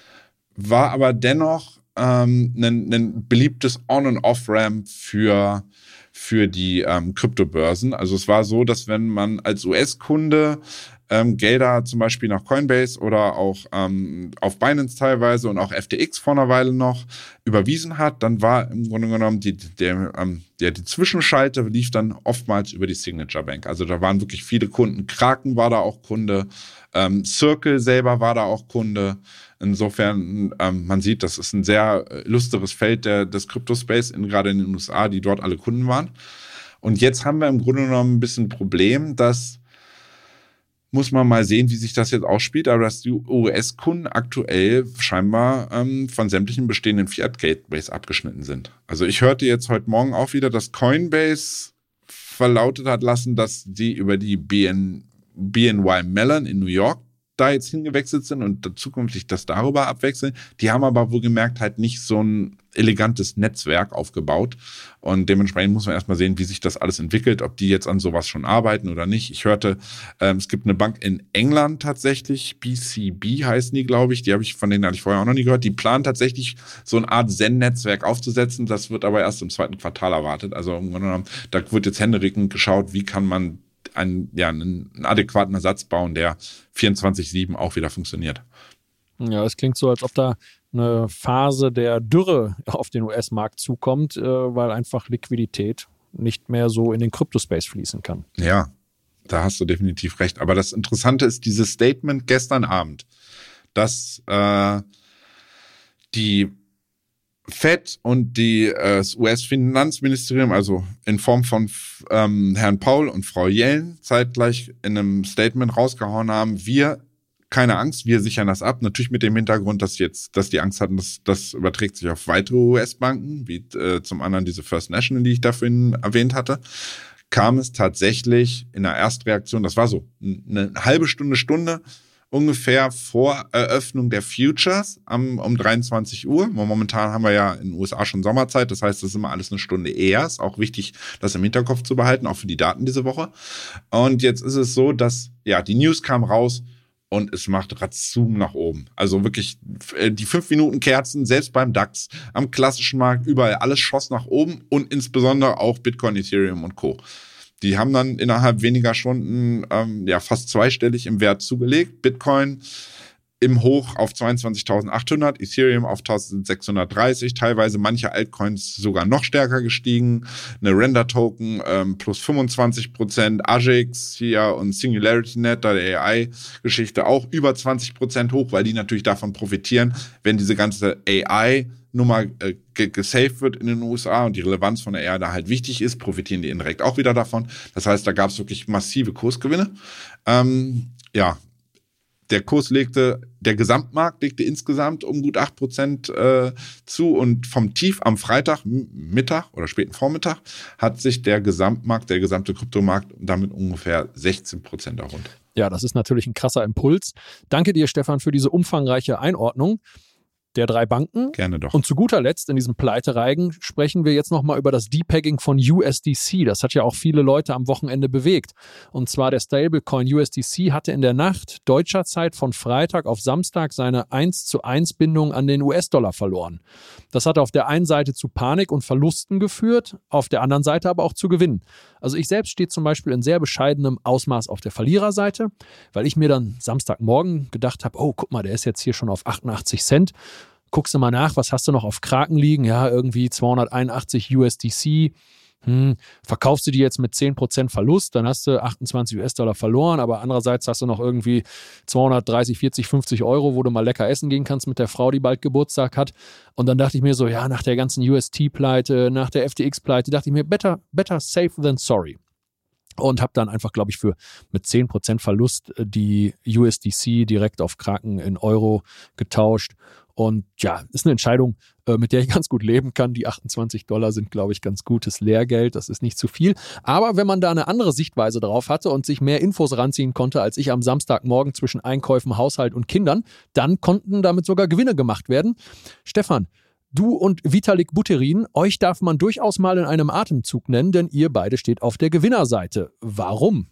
war aber dennoch ähm, ein, ein beliebtes On- und Off-Ramp für, für die ähm, Kryptobörsen. Also es war so, dass wenn man als U S-Kunde ähm, Gelder zum Beispiel nach Coinbase oder auch ähm, auf Binance teilweise und auch F T X vor einer Weile noch überwiesen hat, dann war im Grunde genommen die, der, ähm, der, die Zwischenschalte lief dann oftmals über die Signature Bank. Also da waren wirklich viele Kunden. Kraken war da auch Kunde, ähm, Circle selber war da auch Kunde. Insofern, ähm, man sieht, das ist ein sehr illustres Feld der, des Crypto-Space, in, gerade in den U S A, die dort alle Kunden waren. Und jetzt haben wir im Grunde genommen ein bisschen ein Problem, dass muss man mal sehen, wie sich das jetzt ausspielt, aber dass die U S-Kunden aktuell scheinbar ähm, von sämtlichen bestehenden Fiat-Gateways abgeschnitten sind. Also ich hörte jetzt heute Morgen auch wieder, dass Coinbase verlautet hat lassen, dass sie über die B N Y Mellon in New York da jetzt hingewechselt sind und zukünftig das darüber abwechseln. Die haben aber wohl gemerkt halt nicht so ein elegantes Netzwerk aufgebaut und dementsprechend muss man erstmal sehen, wie sich das alles entwickelt, ob die jetzt an sowas schon arbeiten oder nicht. Ich hörte, ähm, es gibt eine Bank in England tatsächlich, B C B heißen die, glaube ich, die habe ich, von denen hatte ich vorher auch noch nie gehört, die planen tatsächlich so eine Art Zen-Netzwerk aufzusetzen, das wird aber erst im zweiten Quartal erwartet, also im Grunde genommen, da wird jetzt händeringend geschaut, wie kann man einen, ja, einen, einen adäquaten Ersatz bauen, der vierundzwanzig sieben auch wieder funktioniert. Ja, es klingt so, als ob da eine Phase der Dürre auf den U S-Markt zukommt, äh, weil einfach Liquidität nicht mehr so in den Crypto-Space fließen kann. Ja, da hast du definitiv recht. Aber das Interessante ist dieses Statement gestern Abend, dass äh, die Fed und die, äh, das U S-Finanzministerium, also in Form von ähm, Herrn Paul und Frau Yellen, zeitgleich in einem Statement rausgehauen haben, wir, keine Angst, wir sichern das ab. Natürlich mit dem Hintergrund, dass jetzt, dass die Angst hatten, dass das überträgt sich auf weitere U S-Banken, wie äh, zum anderen diese First National, die ich dafür erwähnt hatte, kam es tatsächlich in der Erstreaktion, das war so eine halbe Stunde, Stunde, ungefähr vor Eröffnung der Futures am, um dreiundzwanzig Uhr. Momentan haben wir ja in den U S A schon Sommerzeit, das heißt, das ist immer alles eine Stunde eher. Ist auch wichtig, das im Hinterkopf zu behalten, auch für die Daten diese Woche. Und jetzt ist es so, dass ja die News kam raus und es macht ratzum nach oben. Also wirklich die fünf Minuten Kerzen, selbst beim DAX, am klassischen Markt, überall alles schoss nach oben und insbesondere auch Bitcoin, Ethereum und Co. Die haben dann innerhalb weniger Stunden ähm, ja fast zweistellig im Wert zugelegt. Bitcoin im Hoch auf zweiundzwanzigtausendachthundert, Ethereum auf eintausendsechshundertdreißig, teilweise manche Altcoins sogar noch stärker gestiegen. Eine Render-Token ähm, plus fünfundzwanzig Prozent, Agix hier und SingularityNet, da der A I-Geschichte auch über zwanzig Prozent hoch, weil die natürlich davon profitieren, wenn diese ganze A I Nummer äh, gesaved wird in den U S A und die Relevanz von der A I da halt wichtig ist, profitieren die indirekt auch wieder davon. Das heißt, da gab es wirklich massive Kursgewinne. Ähm, ja, der Kurs legte, der Gesamtmarkt legte insgesamt um gut acht Prozent äh, zu und vom Tief am Freitag, Mittag oder späten Vormittag hat sich der Gesamtmarkt, der gesamte Kryptomarkt damit ungefähr sechzehn Prozent errundet. Ja, das ist natürlich ein krasser Impuls. Danke dir, Stefan, für diese umfangreiche Einordnung. der drei Banken. Gerne doch. Und zu guter Letzt in diesem Pleitereigen sprechen wir jetzt nochmal über das Depegging von U S D C. Das hat ja auch viele Leute am Wochenende bewegt. Und zwar der Stablecoin U S D C hatte in der Nacht deutscher Zeit von Freitag auf Samstag seine eins zu eins Bindung an den U S-Dollar verloren. Das hat auf der einen Seite zu Panik und Verlusten geführt, auf der anderen Seite aber auch zu Gewinnen. Also ich selbst stehe zum Beispiel in sehr bescheidenem Ausmaß auf der Verliererseite, weil ich mir dann Samstagmorgen gedacht habe, oh, guck mal, der ist jetzt hier schon auf achtundachtzig Cent. Guckst du mal nach, was hast du noch auf Kraken liegen? Ja, irgendwie zweihunderteinundachtzig U S D C. Hm, verkaufst du die jetzt mit zehn Prozent Verlust, dann hast du achtundzwanzig US-Dollar verloren, aber andererseits hast du noch irgendwie zweihundertdreißig, vierzig, fünfzig Euro, wo du mal lecker essen gehen kannst mit der Frau, die bald Geburtstag hat. Und dann dachte ich mir so, ja, nach der ganzen U S T-Pleite, nach der F T X-Pleite, dachte ich mir, better, better safe than sorry. Und habe dann einfach, glaube ich, für mit zehn Prozent Verlust die U S D C direkt auf Kraken in Euro getauscht. Und ja, ist eine Entscheidung, mit der ich ganz gut leben kann. Die achtundzwanzig Dollar sind, glaube ich, ganz gutes Lehrgeld. Das ist nicht zu viel. Aber wenn man da eine andere Sichtweise drauf hatte und sich mehr Infos ranziehen konnte, als ich am Samstagmorgen zwischen Einkäufen, Haushalt und Kindern, dann konnten damit sogar Gewinne gemacht werden. Stefan, du und Vitalik Buterin, euch darf man durchaus mal in einem Atemzug nennen, denn ihr beide steht auf der Gewinnerseite. Warum?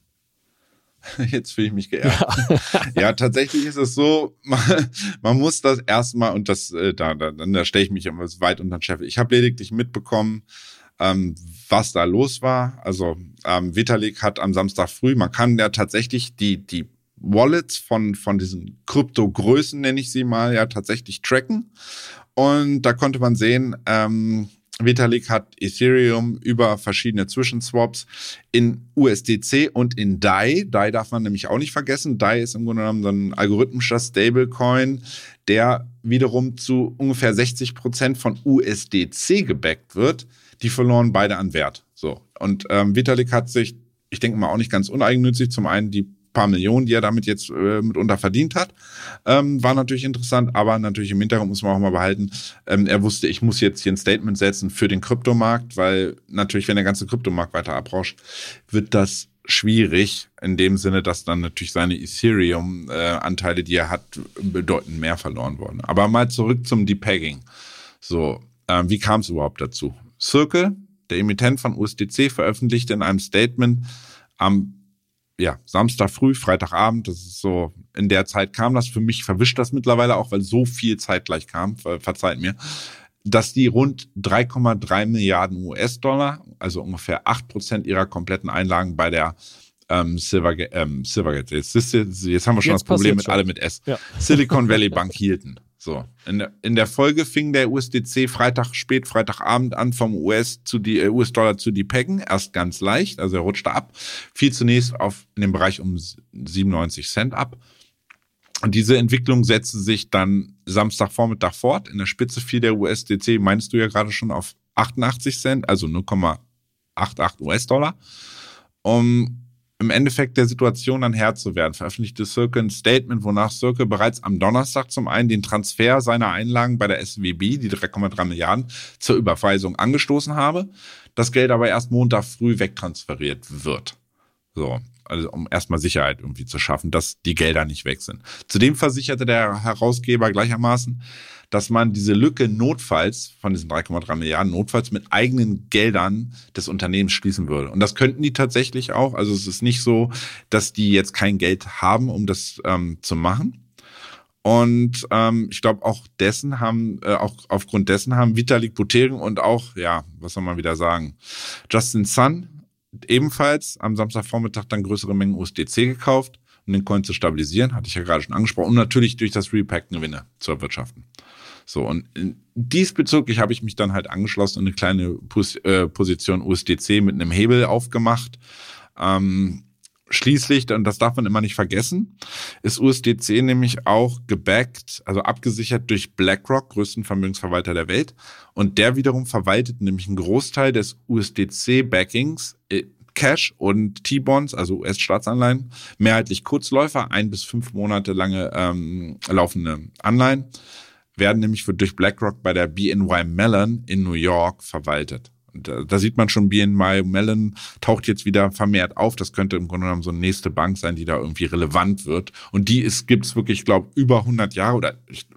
Jetzt fühle ich mich geehrt. Ja. ja, tatsächlich ist es so, man, man muss das erstmal, und das äh, da, da, da stelle ich mich immer weit unter den Scheffel. Ich habe lediglich mitbekommen, ähm, was da los war. Also ähm, Vitalik hat am Samstag früh, man kann ja tatsächlich die, die Wallets von, von diesen Kryptogrößen, nenne ich sie mal, ja tatsächlich tracken. Und da konnte man sehen, ähm, Vitalik hat Ethereum über verschiedene Zwischenswaps in U S D C und in D A I. D A I darf man nämlich auch nicht vergessen. D A I ist im Grunde genommen so ein algorithmischer Stablecoin, der wiederum zu ungefähr sechzig Prozent von U S D C gebackt wird. Die verloren beide an Wert. So. Und ähm, Vitalik hat sich, ich denke mal auch nicht ganz uneigennützig, zum einen die paar Millionen, die er damit jetzt äh, mitunter verdient hat, ähm, war natürlich interessant, aber natürlich im Hintergrund muss man auch mal behalten, ähm, er wusste, ich muss jetzt hier ein Statement setzen für den Kryptomarkt, weil natürlich, wenn der ganze Kryptomarkt weiter abrauscht, wird das schwierig, in dem Sinne, dass dann natürlich seine Ethereum-Anteile, äh, die er hat, bedeutend mehr verloren wurden. Aber mal zurück zum Depegging. So, äh, wie kam es überhaupt dazu? Circle, der Emittent von U S D C, veröffentlichte in einem Statement am ja, Samstag früh, Freitagabend, das ist so, in der Zeit kam das, für mich verwischt das mittlerweile auch, weil so viel zeitgleich kam, ver- verzeiht mir, dass die rund drei Komma drei Milliarden U S-Dollar, also ungefähr acht Prozent ihrer kompletten Einlagen bei der ähm, Silvergate, ähm, Silvergate, jetzt, jetzt, jetzt haben wir schon jetzt das Problem mit schon. Alle mit S, ja. Silicon Valley Bank hielten. So, in der, in der Folge fing der U S D C Freitag, spät Freitagabend an, vom U S zu die äh, U S-Dollar zu depeggen. Erst ganz leicht, also er rutschte ab. Fiel zunächst auf in dem Bereich um siebenundneunzig Cent ab. Und diese Entwicklung setzte sich dann Samstagvormittag fort. In der Spitze fiel der U S D C, meinst du ja gerade schon, auf achtundachtzig Cent, also null Komma achtundachtzig US-Dollar. Um im Endeffekt der Situation dann Herr zu werden, veröffentlichte Circle ein Statement, wonach Circle bereits am Donnerstag zum einen den Transfer seiner Einlagen bei der S W B, die drei Komma drei Milliarden, zur Überweisung angestoßen habe, das Geld aber erst Montag früh wegtransferiert wird. So, also um erstmal Sicherheit irgendwie zu schaffen, dass die Gelder nicht weg sind. Zudem versicherte der Herausgeber gleichermaßen, dass man diese Lücke notfalls von diesen drei Komma drei Milliarden notfalls mit eigenen Geldern des Unternehmens schließen würde. Und das könnten die tatsächlich auch. Also es ist nicht so, dass die jetzt kein Geld haben, um das ähm, zu machen. Und ähm, ich glaube, auch dessen haben, äh, auch aufgrund dessen haben Vitalik Buterin und auch, ja, was soll man wieder sagen, Justin Sun ebenfalls am Samstagvormittag dann größere Mengen U S D C gekauft, um den Coin zu stabilisieren, hatte ich ja gerade schon angesprochen, und natürlich durch das Repacken Gewinne zu erwirtschaften. So, und diesbezüglich habe ich mich dann halt angeschlossen und eine kleine Pos- äh, Position U S D C mit einem Hebel aufgemacht. Ähm, schließlich, und das darf man immer nicht vergessen, ist U S D C nämlich auch gebackt, also abgesichert durch BlackRock, größten Vermögensverwalter der Welt. Und der wiederum verwaltet nämlich einen Großteil des U S D C-Backings, äh, Cash und T-Bonds, also U S-Staatsanleihen, mehrheitlich Kurzläufer, ein bis fünf Monate lange ähm, laufende Anleihen, werden nämlich für, durch BlackRock bei der B N Y Mellon in New York verwaltet. Und da, da sieht man schon, B N Y Mellon taucht jetzt wieder vermehrt auf. Das könnte im Grunde genommen so eine nächste Bank sein, die da irgendwie relevant wird. Und die ist, gibt's wirklich, ich glaube, über hundert Jahre oder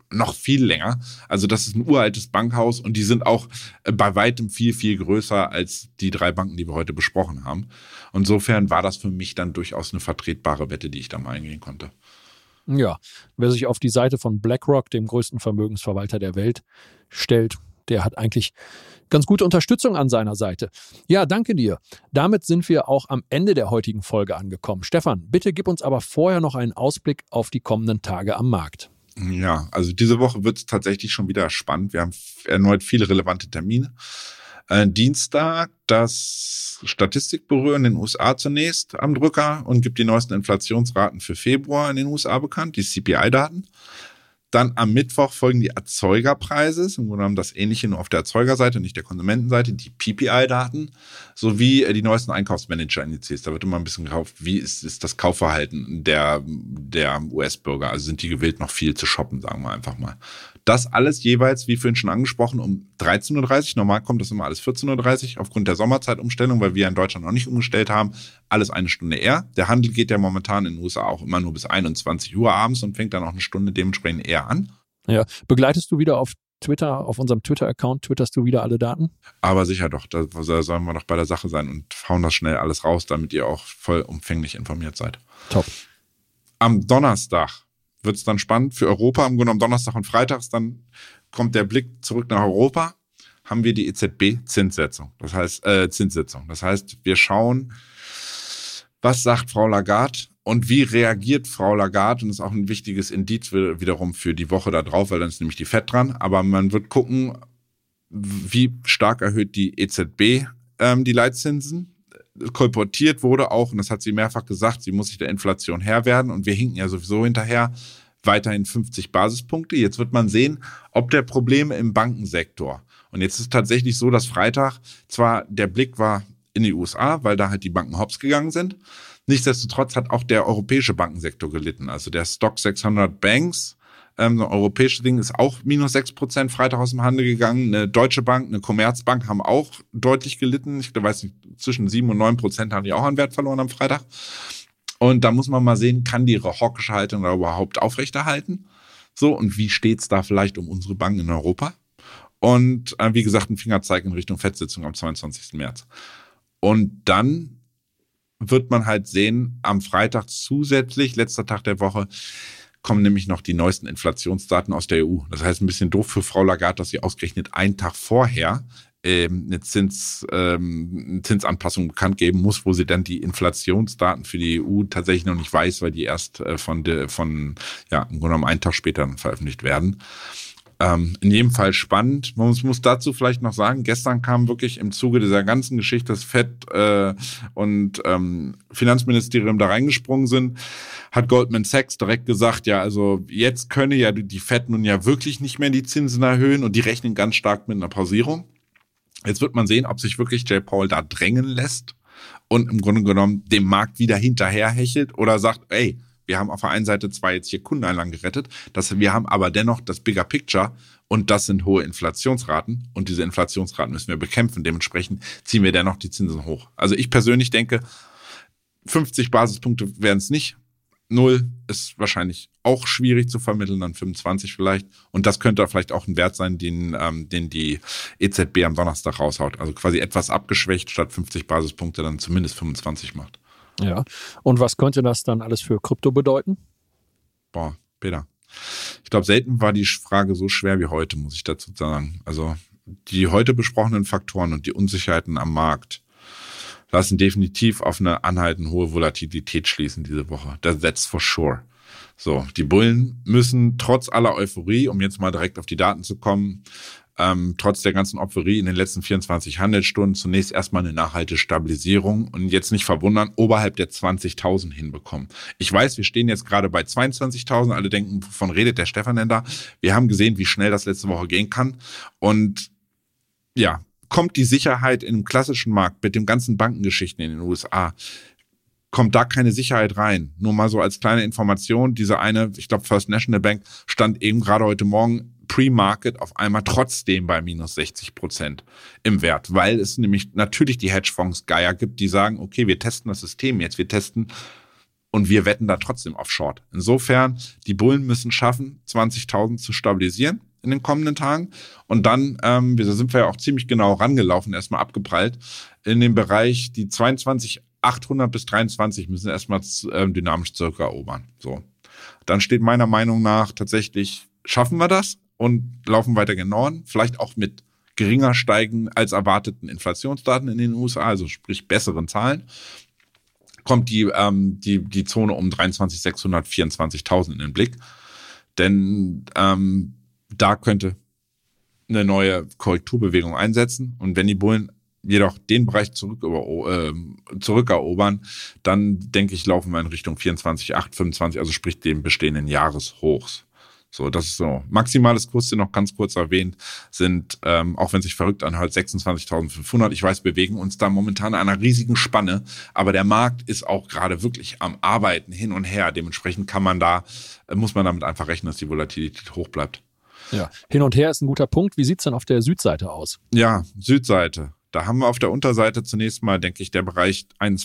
noch viel länger. Also das ist ein uraltes Bankhaus und die sind auch bei weitem viel, viel größer als die drei Banken, die wir heute besprochen haben. Insofern war das für mich dann durchaus eine vertretbare Wette, die ich da mal eingehen konnte. Ja, wer sich auf die Seite von BlackRock, dem größten Vermögensverwalter der Welt, stellt, der hat eigentlich ganz gute Unterstützung an seiner Seite. Ja, danke dir. Damit sind wir auch am Ende der heutigen Folge angekommen. Stefan, bitte gib uns aber vorher noch einen Ausblick auf die kommenden Tage am Markt. Ja, also diese Woche wird es tatsächlich schon wieder spannend. Wir haben erneut viele relevante Termine. Äh, Dienstag das Statistikbüro in den U S A zunächst am Drücker und gibt die neuesten Inflationsraten für Februar in den U S A bekannt, die C P I-Daten. Dann am Mittwoch folgen die Erzeugerpreise, im Grunde genommen das Ähnliche nur auf der Erzeugerseite, nicht der Konsumentenseite, die P P I-Daten, sowie die neuesten Einkaufsmanager-Indizes. Da wird immer ein bisschen gekauft, wie ist, ist das Kaufverhalten der, der U S-Bürger, also sind die gewillt, noch viel zu shoppen, sagen wir einfach mal. Das alles jeweils, wie vorhin schon angesprochen, um dreizehn Uhr dreißig. Normal kommt das immer alles vierzehn Uhr dreißig aufgrund der Sommerzeitumstellung, weil wir in Deutschland noch nicht umgestellt haben. Alles eine Stunde eher. Der Handel geht ja momentan in den U S A auch immer nur bis einundzwanzig Uhr abends und fängt dann auch eine Stunde dementsprechend eher an. Ja, begleitest du wieder auf Twitter, auf unserem Twitter-Account, twitterst du wieder alle Daten? Aber sicher doch, da sollen wir doch bei der Sache sein und hauen das schnell alles raus, damit ihr auch vollumfänglich informiert seid. Top. Am Donnerstag wird es dann spannend für Europa. Im Grunde genommen Donnerstag und Freitags, dann kommt der Blick zurück nach Europa, haben wir die E Z B-Zinssetzung. Das heißt, äh, Zinssitzung. Das heißt, wir schauen, was sagt Frau Lagarde und wie reagiert Frau Lagarde. Und das ist auch ein wichtiges Indiz wiederum für die Woche da drauf, weil dann ist nämlich die Fed dran. Aber man wird gucken, wie stark erhöht die E Z B ähm, die Leitzinsen. Kolportiert wurde auch, und das hat sie mehrfach gesagt, sie muss sich der Inflation Herr werden und wir hinken ja sowieso hinterher, weiterhin fünfzig Basispunkte. Jetzt wird man sehen, ob der Probleme im Bankensektor, und jetzt ist es tatsächlich so, dass Freitag zwar der Blick war in die U S A, weil da halt die Banken hops gegangen sind, nichtsdestotrotz hat auch der europäische Bankensektor gelitten, also der Stock sechshundert Banks, Ähm, ein europäisches Ding ist auch minus sechs Prozent Freitag aus dem Handel gegangen. Eine Deutsche Bank, eine Commerzbank haben auch deutlich gelitten. Ich weiß nicht, zwischen sieben und neun Prozent haben die auch an Wert verloren am Freitag. Und da muss man mal sehen, kann die ihre hawkische Haltung da überhaupt aufrechterhalten? So, und wie steht's da vielleicht um unsere Banken in Europa? Und äh, wie gesagt, ein Fingerzeig in Richtung Fed-Sitzung am zweiundzwanzigsten März. Und dann wird man halt sehen, am Freitag zusätzlich, letzter Tag der Woche, kommen nämlich noch die neuesten Inflationsdaten aus der E U. Das heißt, ein bisschen doof für Frau Lagarde, dass sie ausgerechnet einen Tag vorher ähm, eine Zins, ähm, eine Zinsanpassung bekannt geben muss, wo sie dann die Inflationsdaten für die E U tatsächlich noch nicht weiß, weil die erst äh, von, de, von ja, im Grunde genommen einen Tag später veröffentlicht werden. Ähm, in jedem Fall spannend. Man muss, muss dazu vielleicht noch sagen, gestern kam wirklich im Zuge dieser ganzen Geschichte, dass Fed äh, und ähm, Finanzministerium da reingesprungen sind, hat Goldman Sachs direkt gesagt, ja, also jetzt könne ja die Fed nun ja wirklich nicht mehr die Zinsen erhöhen und die rechnen ganz stark mit einer Pausierung. Jetzt wird man sehen, ob sich wirklich Jay Powell da drängen lässt und im Grunde genommen dem Markt wieder hinterherhechelt oder sagt, ey, wir haben auf der einen Seite zwar jetzt hier Kundeneinlagen gerettet, das, wir haben aber dennoch das Bigger Picture und das sind hohe Inflationsraten und diese Inflationsraten müssen wir bekämpfen. Dementsprechend ziehen wir dennoch die Zinsen hoch. Also ich persönlich denke, fünfzig Basispunkte werden es nicht. Null ist wahrscheinlich auch schwierig zu vermitteln, dann fünfundzwanzig vielleicht. Und das könnte vielleicht auch ein Wert sein, den, ähm, den die E Z B am Donnerstag raushaut. Also quasi etwas abgeschwächt, statt fünfzig Basispunkte dann zumindest fünfundzwanzig macht. Ja, und was könnte das dann alles für Krypto bedeuten? Boah, Peter. Ich glaube, selten war die Frage so schwer wie heute, muss ich dazu sagen. Also die heute besprochenen Faktoren und die Unsicherheiten am Markt lassen definitiv auf eine anhaltend hohe Volatilität schließen diese Woche. That's for sure. So, die Bullen müssen trotz aller Euphorie, um jetzt mal direkt auf die Daten zu kommen, ähm, trotz der ganzen Euphorie in den letzten vierundzwanzig Handelsstunden zunächst erstmal eine nachhaltige Stabilisierung und jetzt nicht verwundern, oberhalb der zwanzigtausend hinbekommen. Ich weiß, wir stehen jetzt gerade bei zweiundzwanzigtausend, alle denken, wovon redet der Stefan denn da? Wir haben gesehen, wie schnell das letzte Woche gehen kann und ja, kommt die Sicherheit in dem klassischen Markt mit den ganzen Bankengeschichten in den U S A, kommt da keine Sicherheit rein. Nur mal so als kleine Information, diese eine, ich glaube First National Bank, stand eben gerade heute Morgen Pre-Market auf einmal trotzdem bei minus sechzig Prozent im Wert, weil es nämlich natürlich die Hedgefonds Geier gibt, die sagen, okay, wir testen das System jetzt, wir testen und wir wetten da trotzdem auf Short. Insofern, die Bullen müssen schaffen, zwanzigtausend zu stabilisieren in den kommenden Tagen. Und dann, ähm, da sind wir ja auch ziemlich genau rangelaufen, erstmal abgeprallt, in dem Bereich die zweiundzwanzigtausendachthundert bis dreiundzwanzig müssen erstmal ähm, dynamisch zurückerobern. So. Dann steht meiner Meinung nach tatsächlich, schaffen wir das und laufen weiter gen Norden, vielleicht auch mit geringer steigen als erwarteten Inflationsdaten in den U S A, also sprich besseren Zahlen, kommt die, ähm, die, die Zone um dreiundzwanzigtausendsechshundert, vierundzwanzigtausend in den Blick. Denn ähm, da könnte eine neue Korrekturbewegung einsetzen. Und wenn die Bullen jedoch den Bereich zurück äh, zurückerobern, dann denke ich, laufen wir in Richtung vierundzwanzigtausendachthundertfünfundzwanzig, fünfundzwanzig, also sprich dem bestehenden Jahreshochs. So, das ist so. Maximales Kursziel noch ganz kurz erwähnt, sind, ähm, auch wenn es sich verrückt anhört, sechsundzwanzigtausendfünfhundert. Ich weiß, bewegen uns da momentan in einer riesigen Spanne, aber der Markt ist auch gerade wirklich am Arbeiten hin und her. Dementsprechend kann man da, äh, muss man damit einfach rechnen, dass die Volatilität hoch bleibt. Ja, hin und her ist ein guter Punkt. Wie sieht's denn auf der Südseite aus? Ja, Südseite. Da haben wir auf der Unterseite zunächst mal, denke ich, der Bereich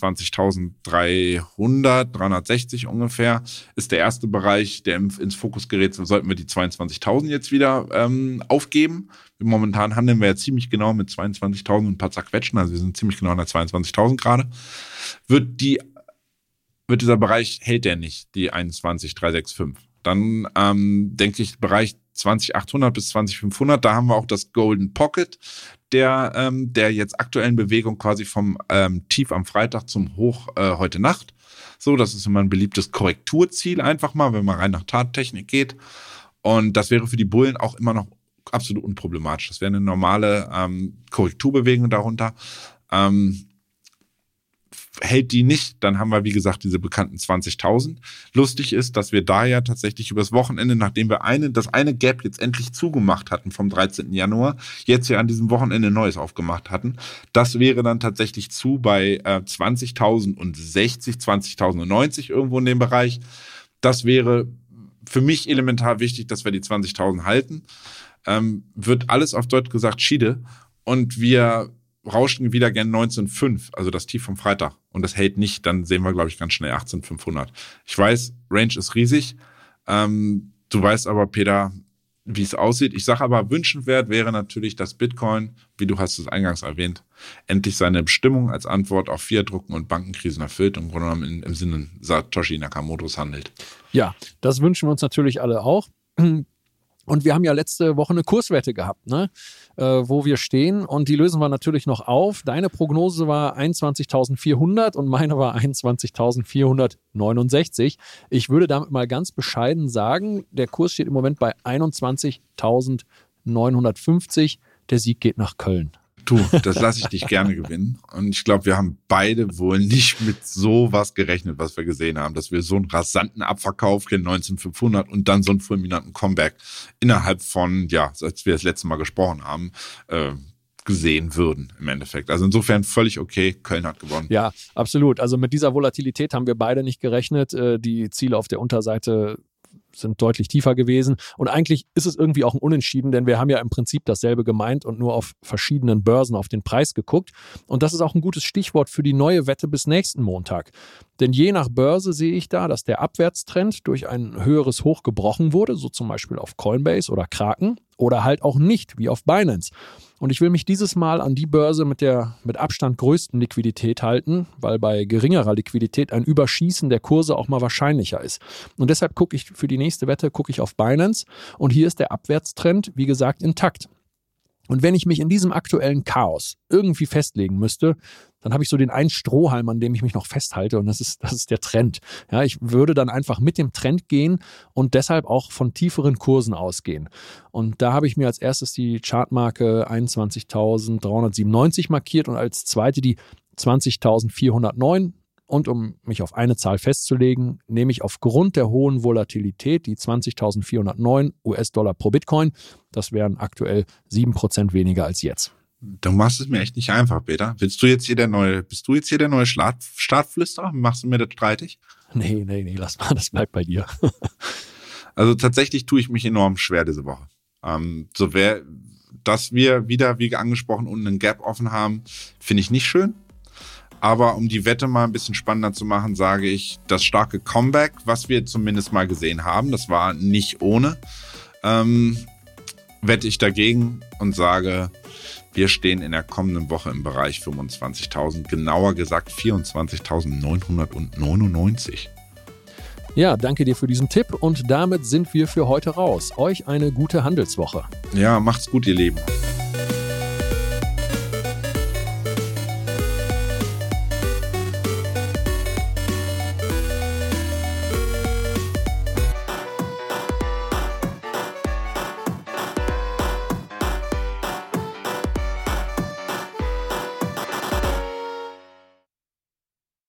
einundzwanzigtausenddreihundert, dreihundertsechzig ungefähr, ist der erste Bereich, der ins Fokus gerät. Sollten wir die zweiundzwanzigtausend jetzt wieder ähm, aufgeben. Momentan handeln wir ja ziemlich genau mit zweiundzwanzigtausend und ein paar zerquetschen, also wir sind ziemlich genau an der zweiundzwanzigtausend gerade. Wird die, wird dieser Bereich, hält der nicht, die einundzwanzigtausenddreihunderfünfundsechzig. Dann ähm, denke ich, Bereich zwanzigtausendachthundert bis zwanzigtausendfünfhundert, da haben wir auch das Golden Pocket der ähm, der jetzt aktuellen Bewegung quasi vom ähm, Tief am Freitag zum Hoch äh, heute Nacht. So, das ist immer ein beliebtes Korrekturziel einfach mal, wenn man rein nach Tattechnik geht. Und das wäre für die Bullen auch immer noch absolut unproblematisch. Das wäre eine normale ähm, Korrekturbewegung darunter. Ähm, hält die nicht, dann haben wir, wie gesagt, diese bekannten zwanzigtausend. Lustig ist, dass wir da ja tatsächlich übers Wochenende, nachdem wir eine, das eine Gap jetzt endlich zugemacht hatten vom dreizehnten Januar, jetzt ja an diesem Wochenende ein neues aufgemacht hatten. Das wäre dann tatsächlich zu bei äh, zwanzigtausendsechzig, zwanzigtausendneunzig irgendwo in dem Bereich. Das wäre für mich elementar wichtig, dass wir die zwanzigtausend halten. Ähm, wird alles auf Deutsch gesagt Schiede und wir rauschen wieder gern neunzehn Komma fünf, also das Tief vom Freitag. Und das hält nicht, dann sehen wir, glaube ich, ganz schnell achtzehntausendfünfhundert. Ich weiß, Range ist riesig. Ähm, du weißt aber, Peter, wie es aussieht. Ich sage aber, wünschenswert wäre natürlich, dass Bitcoin, wie du hast es eingangs erwähnt, endlich seine Bestimmung als Antwort auf Fiat-Drucken und Bankenkrisen erfüllt und im Grunde genommen in, im Sinne Satoshi Nakamotos handelt. Ja, das wünschen wir uns natürlich alle auch. Und wir haben ja letzte Woche eine Kurswette gehabt, ne? äh, wo wir stehen, und die lösen wir natürlich noch auf. Deine Prognose war einundzwanzigtausendvierhundert und meine war einundzwanzigtausendvierhundertneunundsechzig. Ich würde damit mal ganz bescheiden sagen, der Kurs steht im Moment bei einundzwanzigtausendneunhundertfünfzig. Der Sieg geht nach Köln. Du, das lasse ich dich gerne gewinnen. Und ich glaube, wir haben beide wohl nicht mit sowas gerechnet, was wir gesehen haben, dass wir so einen rasanten Abverkauf kriegen, neunzehntausendfünfhundert, und dann so einen fulminanten Comeback innerhalb von, ja, als wir das letzte Mal gesprochen haben, äh, gesehen würden im Endeffekt. Also insofern völlig okay, Köln hat gewonnen. Ja, absolut. Also mit dieser Volatilität haben wir beide nicht gerechnet. Die Ziele auf der Unterseite sind deutlich tiefer gewesen. Und eigentlich ist es irgendwie auch ein Unentschieden, denn wir haben ja im Prinzip dasselbe gemeint und nur auf verschiedenen Börsen auf den Preis geguckt. Und das ist auch ein gutes Stichwort für die neue Wette bis nächsten Montag. Denn je nach Börse sehe ich da, dass der Abwärtstrend durch ein höheres Hoch gebrochen wurde, so zum Beispiel auf Coinbase oder Kraken, oder halt auch nicht, wie auf Binance. Und ich will mich dieses Mal an die Börse mit der mit Abstand größten Liquidität halten, weil bei geringerer Liquidität ein Überschießen der Kurse auch mal wahrscheinlicher ist. Und deshalb gucke ich für die nächste Wette gucke ich auf Binance, und hier ist der Abwärtstrend, wie gesagt, intakt. Und wenn ich mich in diesem aktuellen Chaos irgendwie festlegen müsste, dann habe ich so den einen Strohhalm, an dem ich mich noch festhalte, und das ist, das ist der Trend. Ja, ich würde dann einfach mit dem Trend gehen und deshalb auch von tieferen Kursen ausgehen. Und da habe ich mir als erstes die Chartmarke einundzwanzigtausenddreihundertsiebenundneunzig markiert und als zweite die zwanzigtausendvierhundertneun. Und um mich auf eine Zahl festzulegen, nehme ich aufgrund der hohen Volatilität die zwanzigtausendvierhundertneun US-Dollar pro Bitcoin. Das wären aktuell sieben Prozent weniger als jetzt. Du machst es mir echt nicht einfach, Peter. Willst du jetzt hier der neue, bist du jetzt hier der neue Start, Startflüsterer? Machst du mir das streitig? Nee, nee, nee, lass mal, das bleibt bei dir. Also tatsächlich tue ich mich enorm schwer diese Woche. Ähm, so wär, dass wir wieder, wie angesprochen, unten einen Gap offen haben, finde ich nicht schön. Aber um die Wette mal ein bisschen spannender zu machen, sage ich, das starke Comeback, was wir zumindest mal gesehen haben, das war nicht ohne, ähm, wette ich dagegen und sage, wir stehen in der kommenden Woche im Bereich fünfundzwanzigtausend, genauer gesagt vierundzwanzigtausendneunhundertneunundneunzig. Ja, danke dir für diesen Tipp und damit sind wir für heute raus. Euch eine gute Handelswoche. Ja, macht's gut, ihr Lieben.